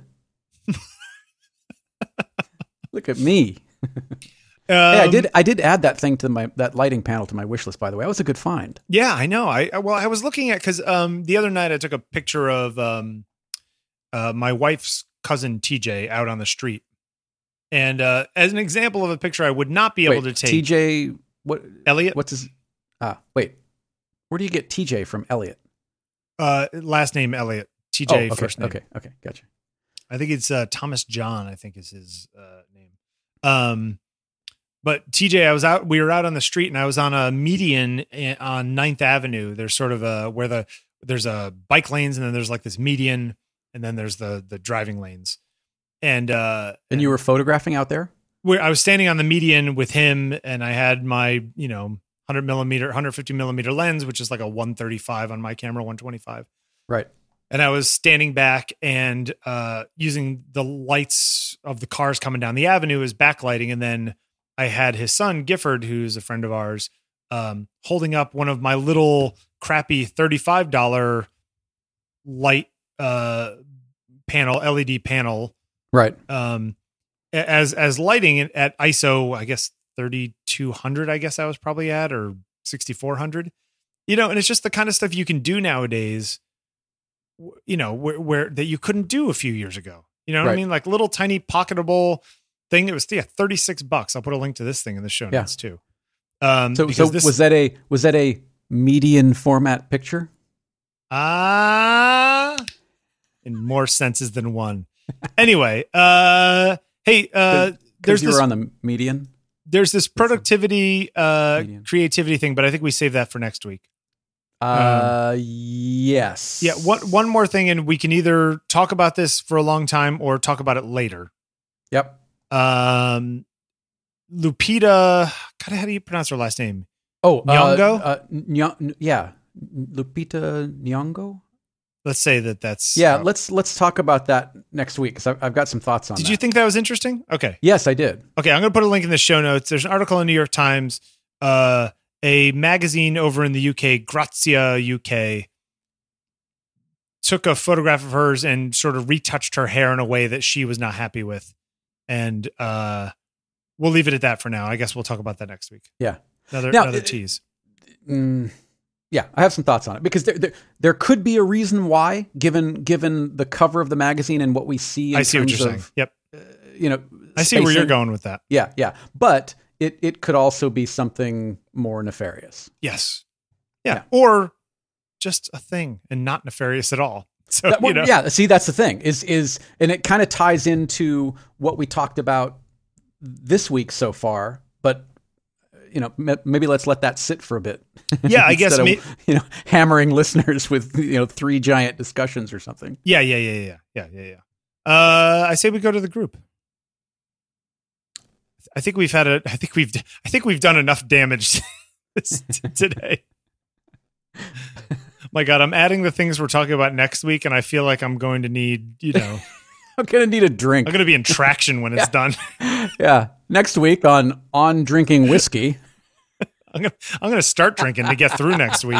Look at me. Um, hey, I did. I did add that thing to my that lighting panel to my wish list. By the way, that was a good find. Yeah, I know. I well, I was looking at because um, the other night I took a picture of um, uh, my wife's cousin T J out on the street, and uh, as an example of a picture I would not be wait, able to take. T J, what? Elliot. What's his? Ah, wait. Where do you get T J from? Elliot. Uh, last name Elliot. T J oh, okay, first name. Okay. Okay. Gotcha. I think it's uh, Thomas John, I think is his uh, name. Um, but T J, I was out, we were out on the street and I was on a median on Ninth Avenue. There's sort of a, where the, there's a bike lanes and then there's like this median and then there's the, the driving lanes. And, uh, and you were photographing out there? Where I was standing on the median with him and I had my, you know, one hundred millimeter, one hundred fifty millimeter lens, which is like a one thirty-five on my camera, one twenty-five. Right. And I was standing back and uh, using the lights of the cars coming down the avenue as backlighting. And then I had his son, Gifford, who's a friend of ours, um, holding up one of my little crappy thirty-five dollars light uh, panel, L E D panel. Right. Um, as as lighting at I S O, I guess thirty-two hundred, I guess I was probably at, or sixty-four hundred. You know, and it's just the kind of stuff you can do nowadays, you know, where, where that you couldn't do a few years ago. You know what right. I mean? Like little tiny pocketable thing that was yeah, thirty-six bucks. I'll put a link to this thing in the show notes yeah. too. Um, so so this, was that a was that a median format picture? Ah, uh, in more senses than one. Anyway, uh, hey, uh, there's you this, were on the median. There's this productivity, uh, median. creativity thing, but I think we save that for next week. Uh, um, yes. Yeah. One, one more thing. And we can either talk about this for a long time or talk about it later. Yep. Um, Lupita, God, how do you pronounce her last name? Oh, Nyong'o? Uh, uh, Ny- yeah. Lupita Nyong'o. Let's say that that's, yeah, uh, let's, let's talk about that next week. Cause I've, I've got some thoughts on did that. Did you think that was interesting? Okay. Yes, I did. Okay. I'm going to put a link in the show notes. There's an article in New York Times, uh, a magazine over in the U K, Grazia U K, took a photograph of hers and sort of retouched her hair in a way that she was not happy with. And uh, we'll leave it at that for now. I guess we'll talk about that next week. Yeah. Another, now, another tease. Mm, yeah, I have some thoughts on it because there, there there could be a reason why, given given the cover of the magazine and what we see in I see what terms you're of, saying. Yep. Uh, you know, I see where you're going with that. Yeah, yeah. But it it could also be something more nefarious. Yes. Yeah. yeah. Or just a thing and not nefarious at all. So, that, well, you know. Yeah, see, that's the thing is, is, and it kind of ties into what we talked about this week so far, but you know, m- maybe let's let that sit for a bit. Yeah, I guess Instead me- of, you know, hammering listeners with, you know, three giant discussions or something. Yeah, yeah, yeah, yeah, yeah, yeah, yeah. Uh, I say we go to the group. I think we've had a. I think we've. I think we've done enough damage today. My God, I'm adding the things we're talking about next week, and I feel like I'm going to need, you know, I'm gonna need a drink. I'm going to be in traction when it's done. Yeah, next week on on drinking whiskey. I'm gonna I'm gonna start drinking to get through next week.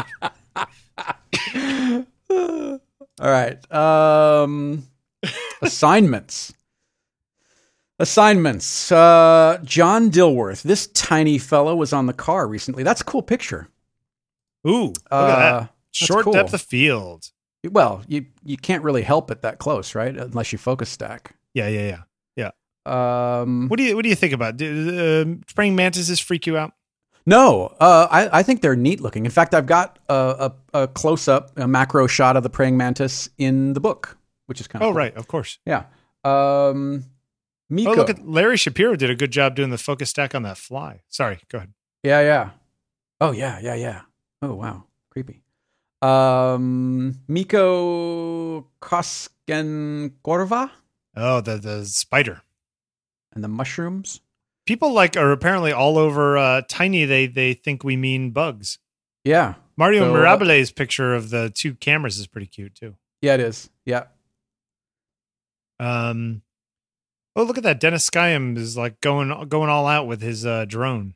All right. Um, assignments. Assignments. Uh, John Dilworth. This tiny fellow was on the car recently. That's a cool picture. Ooh, look Uh, at that. that's Short cool. depth of field. Well, you you can't really help it that close, right? Unless you focus stack. Yeah, yeah, yeah. Um, What do you What do you think about? Do, uh, praying mantises freak you out? No, uh, I, I think they're neat looking. In fact, I've got a, a, a close up, a macro shot of the praying mantis in the book, which is kind of Oh, cool. right, of course. Yeah. Um, Miko. Oh, look at Larry Shapiro did a good job doing the focus stack on that fly. Sorry, go ahead. Yeah, yeah. Oh, yeah, yeah, yeah. Oh, wow. Creepy. Um, Miko Koskenkorva Oh, the the spider. and the mushrooms. People like are apparently all over uh, Tiny. They they think we mean bugs. Yeah. Mario So, uh, Mirabile's picture of the two cameras is pretty cute too. Yeah, it is. Yeah. Um, oh, look at that! Dennis Skyam is like going going all out with his uh, drone.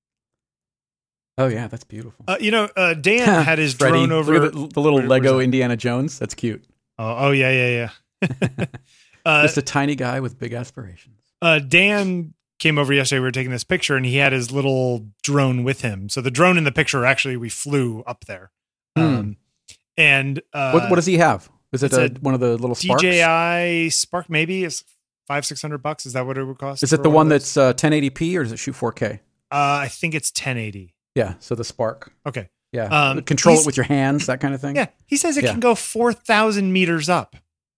Oh, yeah, that's beautiful. Uh, you know, uh, Dan had his Freddy, drone over look at the, the little where- where's Lego that? Indiana Jones. That's cute. Oh, oh yeah, yeah, yeah. uh, Just a tiny guy with big aspirations. uh, Dan came over yesterday. We were taking this picture, and he had his little drone with him. So the drone in the picture, actually, we flew up there. Hmm. Um, and uh, What, what does he have? Is it it's a, a one of the little Sparks? D J I Spark? Maybe it's five six hundred bucks. Is that what it would cost? Is it for the one of those? that's uh, ten eighty p or does it shoot four K? Uh, I think it's ten eighty. Yeah, so the Spark. Okay. Yeah, Um, control he's- it with your hands, that kind of thing. Yeah, he says it Yeah. can go four thousand meters up.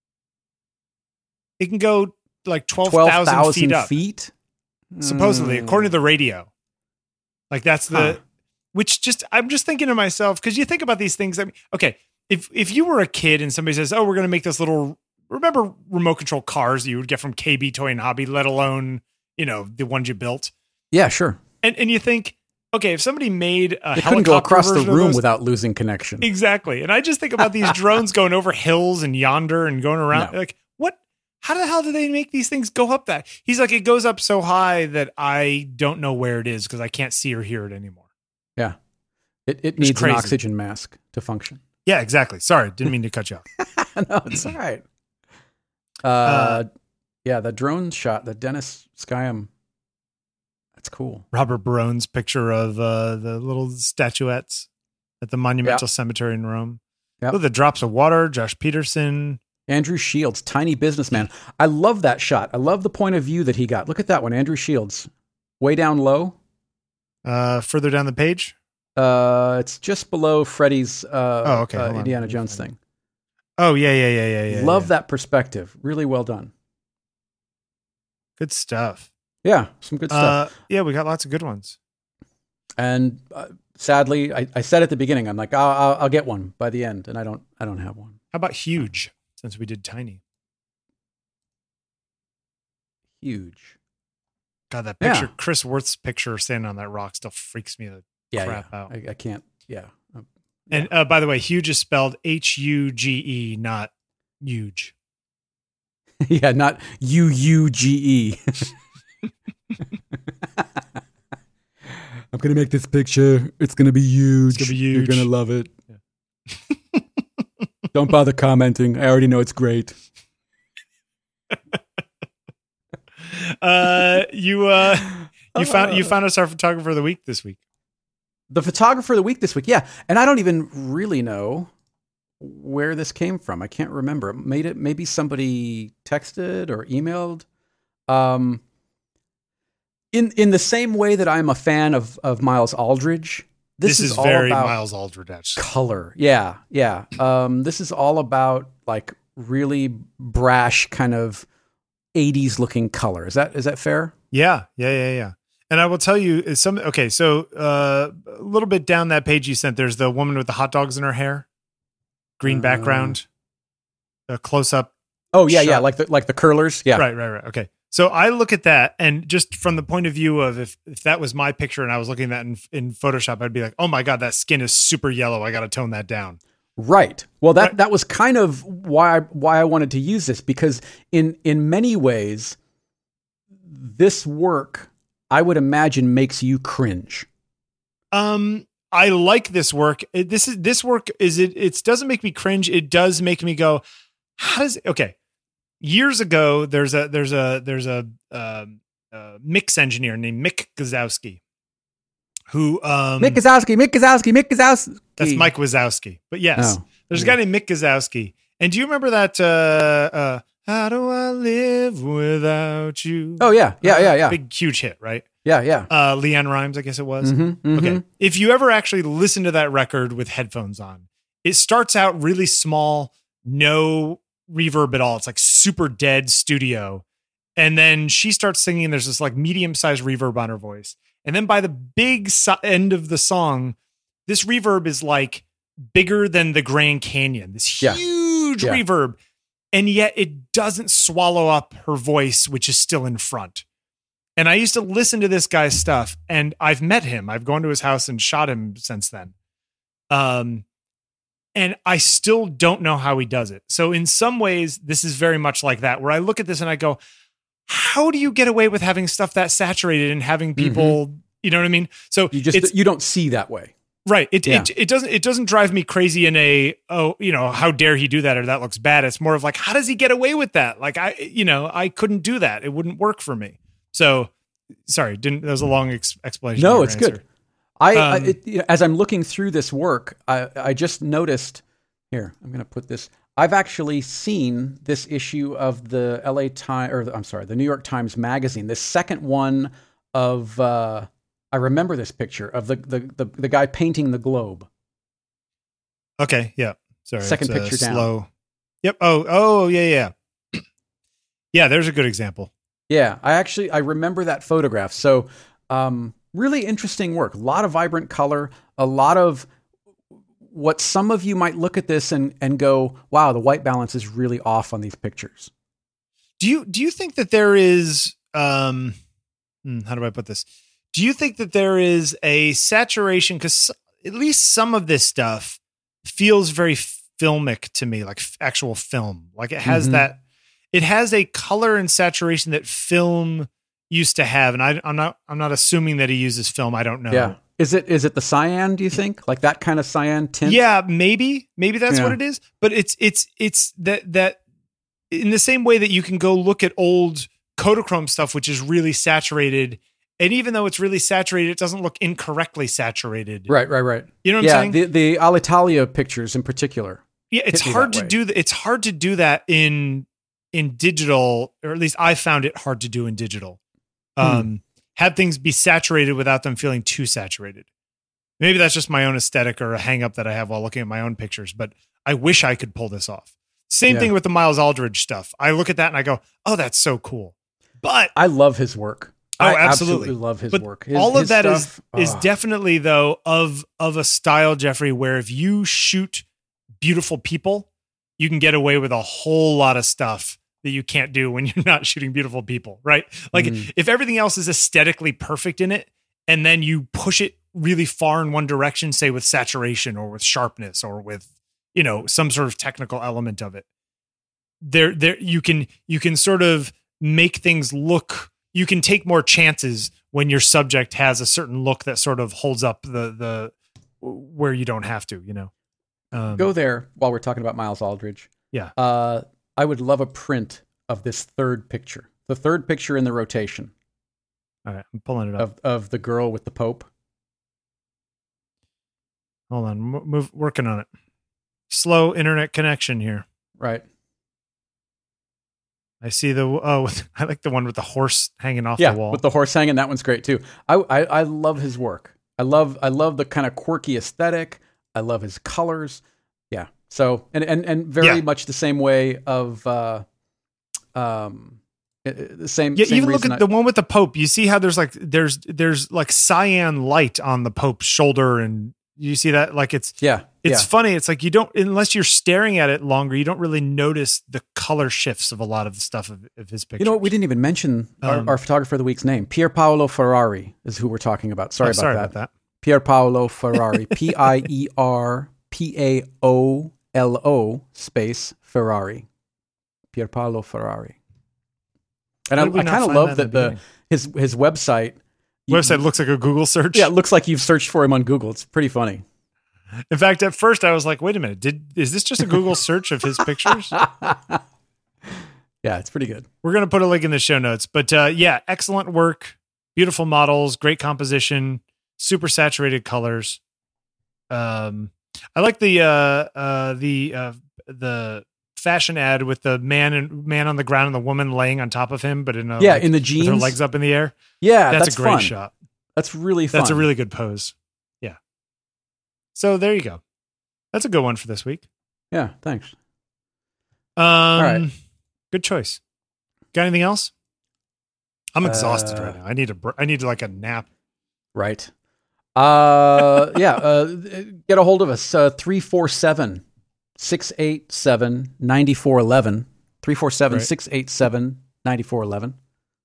It can go like twelve twelve thousand thousand feet up. feet. Supposedly, Mm. according to the radio. Like that's the, Huh. which just I'm just thinking to myself because you think about these things. I mean, okay, if if you were a kid and somebody says, "Oh, we're going to make this little," remember remote control cars that you would get from K B Toy and Hobby, let alone you know the ones you built, Yeah, sure. and and you think, okay, if somebody made a They couldn't go helicopter across the version of room those- without losing connection. exactly, and I just think about these drones going over hills and yonder and going around, No. like what. How the hell do they make these things go up that? He's like, it goes up so high that I don't know where it is because I can't see or hear it anymore. Yeah, it, it It's needs crazy. an oxygen mask to function. Yeah, exactly. Sorry, didn't mean to cut you off. No, it's all right. Uh, Uh, yeah, the drone shot, the Dennis Skyam. That's cool. Robert Barone's picture of uh, the little statuettes at the Monumental Cemetery in Rome. Yep. Oh, the drops of water, Josh Peterson. Andrew Shields, tiny businessman. I love that shot. I love the point of view that he got. Look at that one, Andrew Shields, way down low. Uh, further down the page. Uh, it's just below Freddy's uh, Oh, okay. uh, Hold on. Indiana Let me Jones find thing. Oh, yeah, yeah, yeah, yeah, yeah. love yeah. that perspective. Really well done. Good stuff. Yeah, some good stuff. Uh, yeah, we got lots of good ones. And uh, sadly, I, I said at the beginning, I'm like, I'll, I'll, I'll get one by the end, and I don't. I don't have one. How about huge? Since we did tiny. Huge. God, that Yeah. picture, Chris Worth's picture standing on that rock still freaks me the Yeah, crap yeah. out. I, I can't. Yeah. Um, And uh, by the way, huge is spelled H U G E, not huge. yeah, not U U G E. I'm gonna make this picture. It's gonna be huge. It's gonna be You're huge. gonna love it. Don't bother commenting. I already know it's great. Uh, you uh, you found you found us our photographer of the week this week. The photographer of the week this week, yeah. And I don't even really know where this came from. I can't remember. Made it maybe somebody texted or emailed. Um, in in the same way that I'm a fan of of Miles Aldridge, this, This, is, all very about Miles Aldridge. Actually. color. Yeah, yeah. Um, this is all about like really brash kind of eighties looking color. Is that is that fair? Yeah, yeah, yeah, yeah. And I will tell you is some okay. So uh, a little bit down that page you sent, there's the woman with the hot dogs in her hair, green Uh, background, a close up. Oh yeah, shot. yeah, like the like the curlers. Yeah, Right, right, right. Okay. So I look at that, and just from the point of view of if, if that was my picture and I was looking at that in, in Photoshop, I'd be like, oh my God, that skin is super yellow. I got to tone that down. Right. Well, that Right. that was kind of why I, why I wanted to use this, because in in many ways, this work I would imagine makes you cringe. Um, I like this work. It, this is this work is it. It doesn't make me cringe. It does make me go, how does okay? Years ago, there's a there's a there's a, um, a mix engineer named Mick Gazowski, who um, Mick Gazowski, Mick Gazowski, Mick Gazowski. that's Mike Wazowski. But yes, Oh. there's a guy named Mick Gazowski. And do you remember that? Uh, uh, How do I live without you? Oh yeah, yeah, yeah, yeah, Big huge hit, right? yeah, yeah. Uh, Leanne Rhymes, I guess it was. Mhm, mhm. Okay. If you ever actually listen to that record with headphones on, it starts out really small, no reverb at all. It's like super dead studio. And then she starts singing, and there's this like medium sized reverb on her voice. And then by the big so- end of the song, this reverb is like bigger than the Grand Canyon, this Yeah. huge Yeah. reverb. And yet it doesn't swallow up her voice, which is still in front. And I used to listen to this guy's stuff, and I've met him. I've gone to his house and shot him since then. Um, and I still don't know how he does it. So in some ways, this is very much like that, where I look at this and I go, how do you get away with having stuff that saturated and having people, you know what I mean? So You just it's you don't see that way. right. It, Yeah. it, it doesn't, it doesn't drive me crazy in a, oh, you know, how dare he do that? Or that looks bad. It's more of like, how does he get away with that? Like I, you know, I couldn't do that. It wouldn't work for me. So sorry, didn't, that was a long ex- explanation. of No, your it's answer. good. I, I Um, it, you know, as I'm looking through this work, I, I just noticed here. I'm going to put this. I've actually seen this issue of the L A Times, or the, I'm sorry, the New York Times Magazine. The second one of uh, I remember this picture of the the the, the guy painting the globe. Okay. Yeah. Sorry. Second it's, uh, picture down. Slow. Yep. Oh, oh yeah. Yeah. Yeah. There's a good example. Yeah, I actually I remember that photograph. So, um, really interesting work. A lot of vibrant color. A lot of what some of you might look at this and and go, "Wow, the white balance is really off on these pictures." Do you, do you think that there is, um, hmm, how do I put this? Do you think that there is a saturation? Because at least some of this stuff feels very filmic to me, like f- actual film. Like it has Mhm. that, it has a color and saturation that film used to have. And I, I'm not, I'm not assuming that he uses film. I don't know. Yeah. Is it is it the cyan, do you think? Like that kind of cyan tint? Yeah, maybe, maybe that's Yeah. what it is. But it's, it's, it's that, that in the same way that you can go look at old Kodachrome stuff, which is really saturated. And even though it's really saturated, it doesn't look incorrectly saturated. Right, right, right. You know what yeah, I'm saying? the the Alitalia pictures in particular. Yeah, it's hit me hard that to way. do that. It's hard to do that in in digital, or at least I found it hard to do in digital. Hmm. Um, have things be saturated without them feeling too saturated. Maybe that's just my own aesthetic or a hang up that I have while looking at my own pictures, but I wish I could pull this off. Same Yeah. thing with the Miles Aldridge stuff. I look at that and I go, "Oh, that's so cool." But I love his work. Oh, I absolutely. love his But work. His, all of his that is stuff, is ah. definitely though of of a style, Jeffrey, where if you shoot beautiful people, you can get away with a whole lot of stuff that you can't do when you're not shooting beautiful people, right? Like Mm. if everything else is aesthetically perfect in it, and then you push it really far in one direction, say with saturation or with sharpness or with, you know, some sort of technical element of it, there there you can you can sort of make things look, you can take more chances when your subject has a certain look that sort of holds up the the where you don't have to, you know. Um, Go there while we're talking about Miles Aldridge. Yeah. Uh, I would love a print of this third picture, the third picture in the rotation All right, I'm pulling it up. of, of the girl with the Pope. Hold on, move, move working on it. Slow internet connection here. Right. I see the oh, I like the one with the horse hanging off Yeah, the wall. with the horse hanging. That one's great too. I, I I love his work. I love I love the kind of quirky aesthetic. I love his colors. Yeah. So and and and very Yeah. much the same way of uh, um, Uh, The same. Yeah, same even look reason at I- the one with the Pope. You see how there's like there's there's like cyan light on the Pope's shoulder, and you see that like it's Yeah, it's yeah. funny. It's like you don't unless you're staring at it longer, you don't really notice the color shifts of a lot of the stuff of, of his pictures. You know what? We didn't even mention our, Um, our photographer of the week's name. Pier Paolo Ferrari is who we're talking about. Sorry, Oh, about, sorry that. about that. Pier Paolo Ferrari. P I E R P A O L O space Ferrari. Pier Paolo Ferrari. And How I, did we I not kind of find love that in that the the beginning? his his website. you- Website looks like a Google search. Yeah, it looks like you've searched for him on Google. It's pretty funny. In fact, at first I was like, wait a minute, did is this just a Google search of his pictures? Yeah, it's pretty good. We're going to put a link in the show notes. But uh, yeah, excellent work. Beautiful models, great composition, super saturated colors. Um, I like the uh, uh, the uh, the fashion ad with the man and man on the ground and the woman laying on top of him, but in a, Yeah, like, in the with jeans. her legs up in the air. Yeah, That's, that's, a great fun. shot. That's really fun. That's a really good pose. Yeah. So there you go. That's a good one for this week. Yeah, thanks. Um, right. Good choice. Got anything else? I'm exhausted Uh, right now. I need a. br- I need like a nap. Right. Uh, yeah. Uh, get a hold of us. Uh, three four seven, six eight seven, nine four one one. three four seven, six eight seven, nine four one one.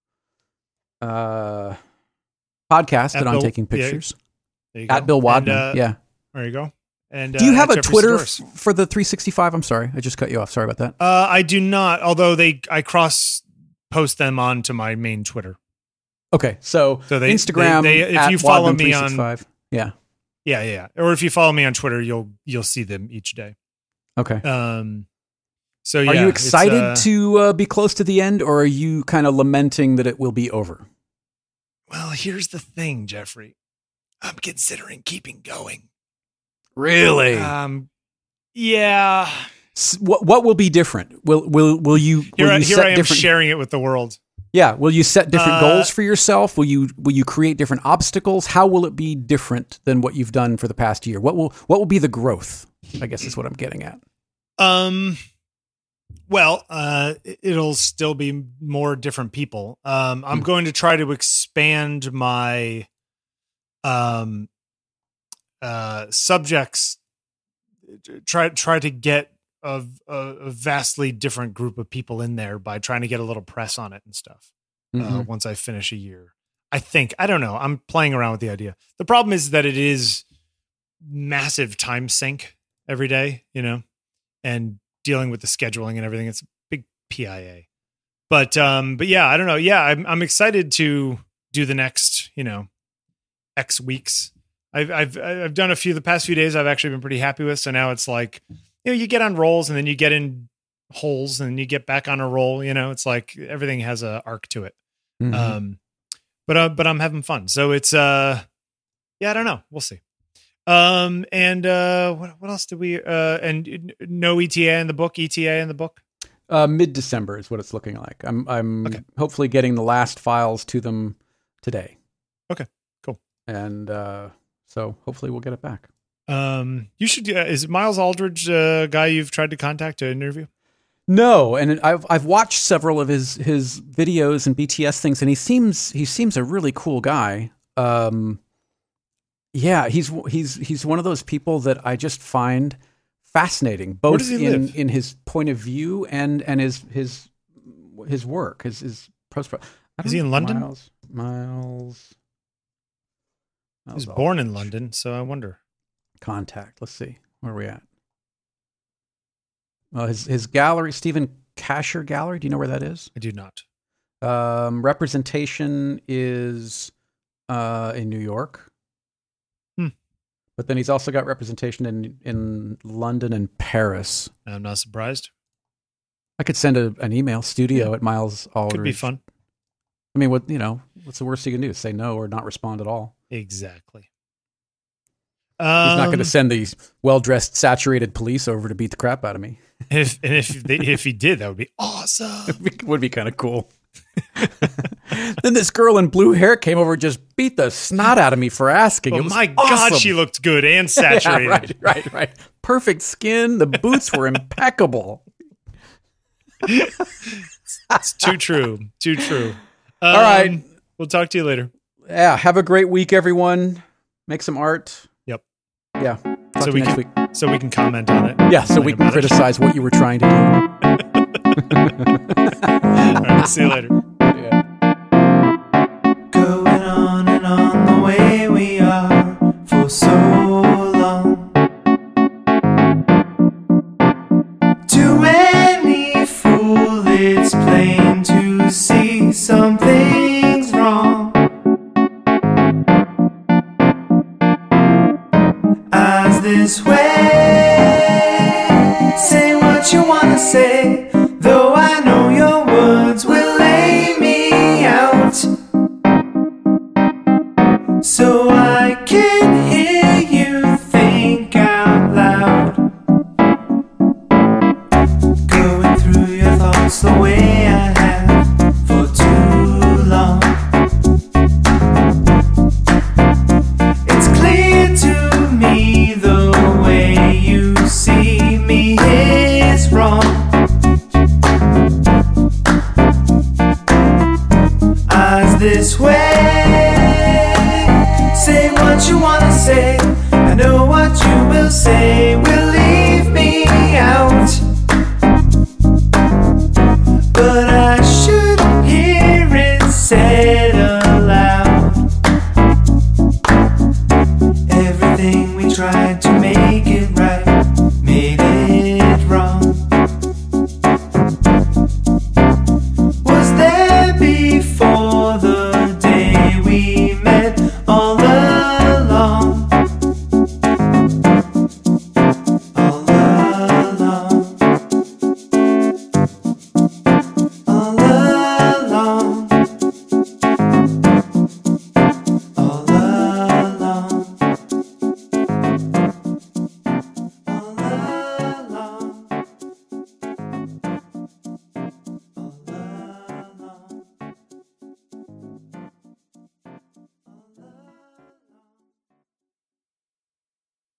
Uh, podcast At at On Bill- Taking yeah. Pictures. There you go. At Bill Wadman. And, uh, yeah. There you go. And Do you uh, have at a Jeffrey Twitter Sadores. f- for the three sixty-five? I'm sorry. I just cut you off. Sorry about that. Uh, I do not. Although they, I cross post them onto my main Twitter. Okay. So, So they- Instagram, they- they- if at you follow Wadman me on- three sixty-five. Yeah. Yeah, yeah, yeah. Or if you follow me on Twitter, you'll you'll see them each day. Okay. Um. So yeah, Are you it's, excited uh, to uh, be close to the end, or are you kind of lamenting that it will be over? Well, here's the thing, Jeffrey. I'm considering keeping going. Really? Um. Yeah. S- what what will be different? Will will will you will Here, I, you here set I am different? sharing it with the world. Yeah. Will you set different Uh, goals for yourself? Will you will you create different obstacles? How will it be different than what you've done for the past year? What will what will be the growth? I guess is what I'm getting at. Um. Well, uh, it- it'll still be more different people. Um, I'm Hmm. going to try to expand my um uh subjects. Try try to get a, a, a vastly different group of people in there by trying to get a little press on it and stuff. Uh, Mhm. once I finish a year, I think I don't know. I'm playing around with the idea. The problem is that it is massive time sink every day, you know, and dealing with the scheduling and everything. It's a big P I A. But um, but yeah, I don't know. Yeah, I'm I'm excited to do the next, you know, X weeks. I've I've I've done a few the past few days. I've actually been pretty happy with. So now it's like, you know, you get on rolls and then you get in holes and then you get back on a roll. You know, it's like everything has a arc to it. Mhm. Um, but uh, but I'm having fun. So it's uh, yeah, I don't know. We'll see. Um, and uh, what what else did we uh, and no E T A in the book, E T A in the book. Uh, Mid December is what it's looking like. I'm I'm Okay. hopefully getting the last files to them today. Okay, cool. And uh, so hopefully we'll get it back. Um, you should. Uh, is Miles Aldridge a guy you've tried to contact to interview? No, and I've I've watched several of his his videos and B T S things, and he seems he seems a really cool guy. Um, yeah, he's he's he's one of those people that I just find fascinating, both does he in, live? in his point of view and and his his his work, his his post. I don't Is he in know, London? Miles, Miles. He was Miles born in London, so I wonder. Contact. Let's see. Where are we at? Well, his his gallery, Stephen Kasher Gallery. Do you know where that is? I do not. Um, representation is uh, in New York. Hmm. But then he's also got representation in in London and Paris. I'm not surprised. I could send a, an email, studio at Miles Aldridge. Could be fun. I mean, what you know, what's the worst you can do? Say no or not respond at all. Exactly. He's not going Um, to send these well-dressed, saturated police over to beat the crap out of me. If and if they, if he did, that would be awesome. It would be kind of cool. Then this girl in blue hair came over and just beat the snot out of me for asking. Oh It was my God, awesome. she looked good and Yeah, saturated. right, right, right. Perfect skin. The boots were impeccable. It's too true. Too true. Um, All right. We'll talk to you later. Yeah. Have a great week, everyone. Make some art. Yep. Yeah. Talk So to we you next can, week. so we can comment on it. Yeah. So we can about it. criticize what you were trying to do. All right. See you later. Yeah. Going on and on the way we are for so long. To any fool it's plain to see something's wrong. As this way, say what you wanna say, though I know your words will lay me out. So I can't